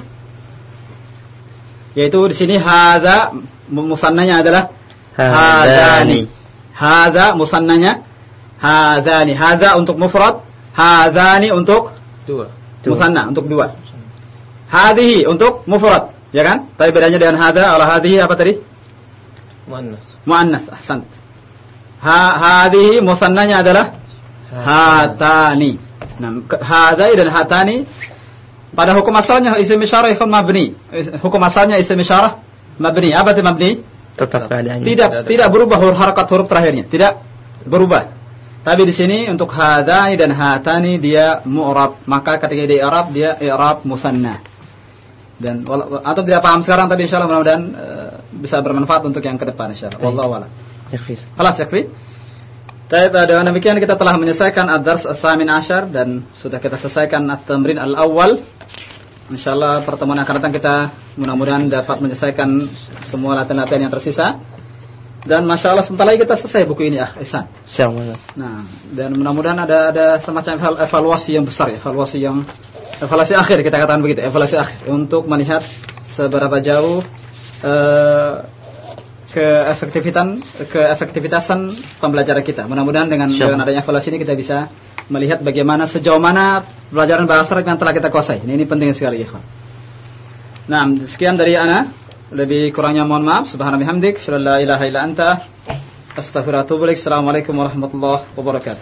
Yaitu di sini hadza musannanya adalah hadzani. Hadza musannanya hadzani. Hadza untuk mufrad, hadzani untuk dua. Musanna untuk dua. Hadhihi untuk mufrad, ya kan? Tapi bedanya dengan hadza ala hadhihi apa tadi? Muannas. Muannas, ahsan. Ha hadhihi musannanya adalah hatani. Nah, hadza dan hatani pada hukum asalnya isim isyarah ikhwan mabni. Hukum asalnya isim isyarah mabni. Apa itu mabni? Tetap keadaannya. Tidak, tidak berubah huruf harakat huruf terakhirnya, tidak berubah. Tapi di sini untuk hadani dan hatani dia mu'rab, maka ketika dia i'rab dia i'rab musanna. Dan atau tidak paham sekarang, tapi insyaallah mudah-mudahan uh, bisa bermanfaat untuk yang ke depan insyaallah. Wallahu a'lam. Yakfi. خلاص yakfi. Baik, dengan demikian kita telah menyelesaikan ad-dars ats-tsamin asyar dan sudah kita selesaikan at-tamrin al-awwal. Insyaallah pertemuan akan datang kita mudah-mudahan dapat menyelesaikan semua latihan-latihan yang tersisa. Dan masya Allah sebentar lagi kita selesai buku ini, ah Ihsan. Insyaallah. Nah, dan mudah-mudahan ada ada semacam evaluasi yang besar, evaluasi yang evaluasi akhir kita katakan begitu, evaluasi akhir untuk melihat seberapa jauh uh, keefektifitasan keefektivitasan pembelajaran kita. Mudah-mudahan dengan, dengan adanya evaluasi ini kita bisa melihat bagaimana sejauh mana pelajaran bahasa Arab yang telah kita kuasai. Ini, ini penting sekali, ikhwan. Nah, sekian dari ana. Lebih kurangnya mohon maaf. Subhanallah bihamdik, syalla la ilaha illa anta, astaghfiruka wa atubu ilaik. Assalamualaikum warahmatullahi wabarakatuh.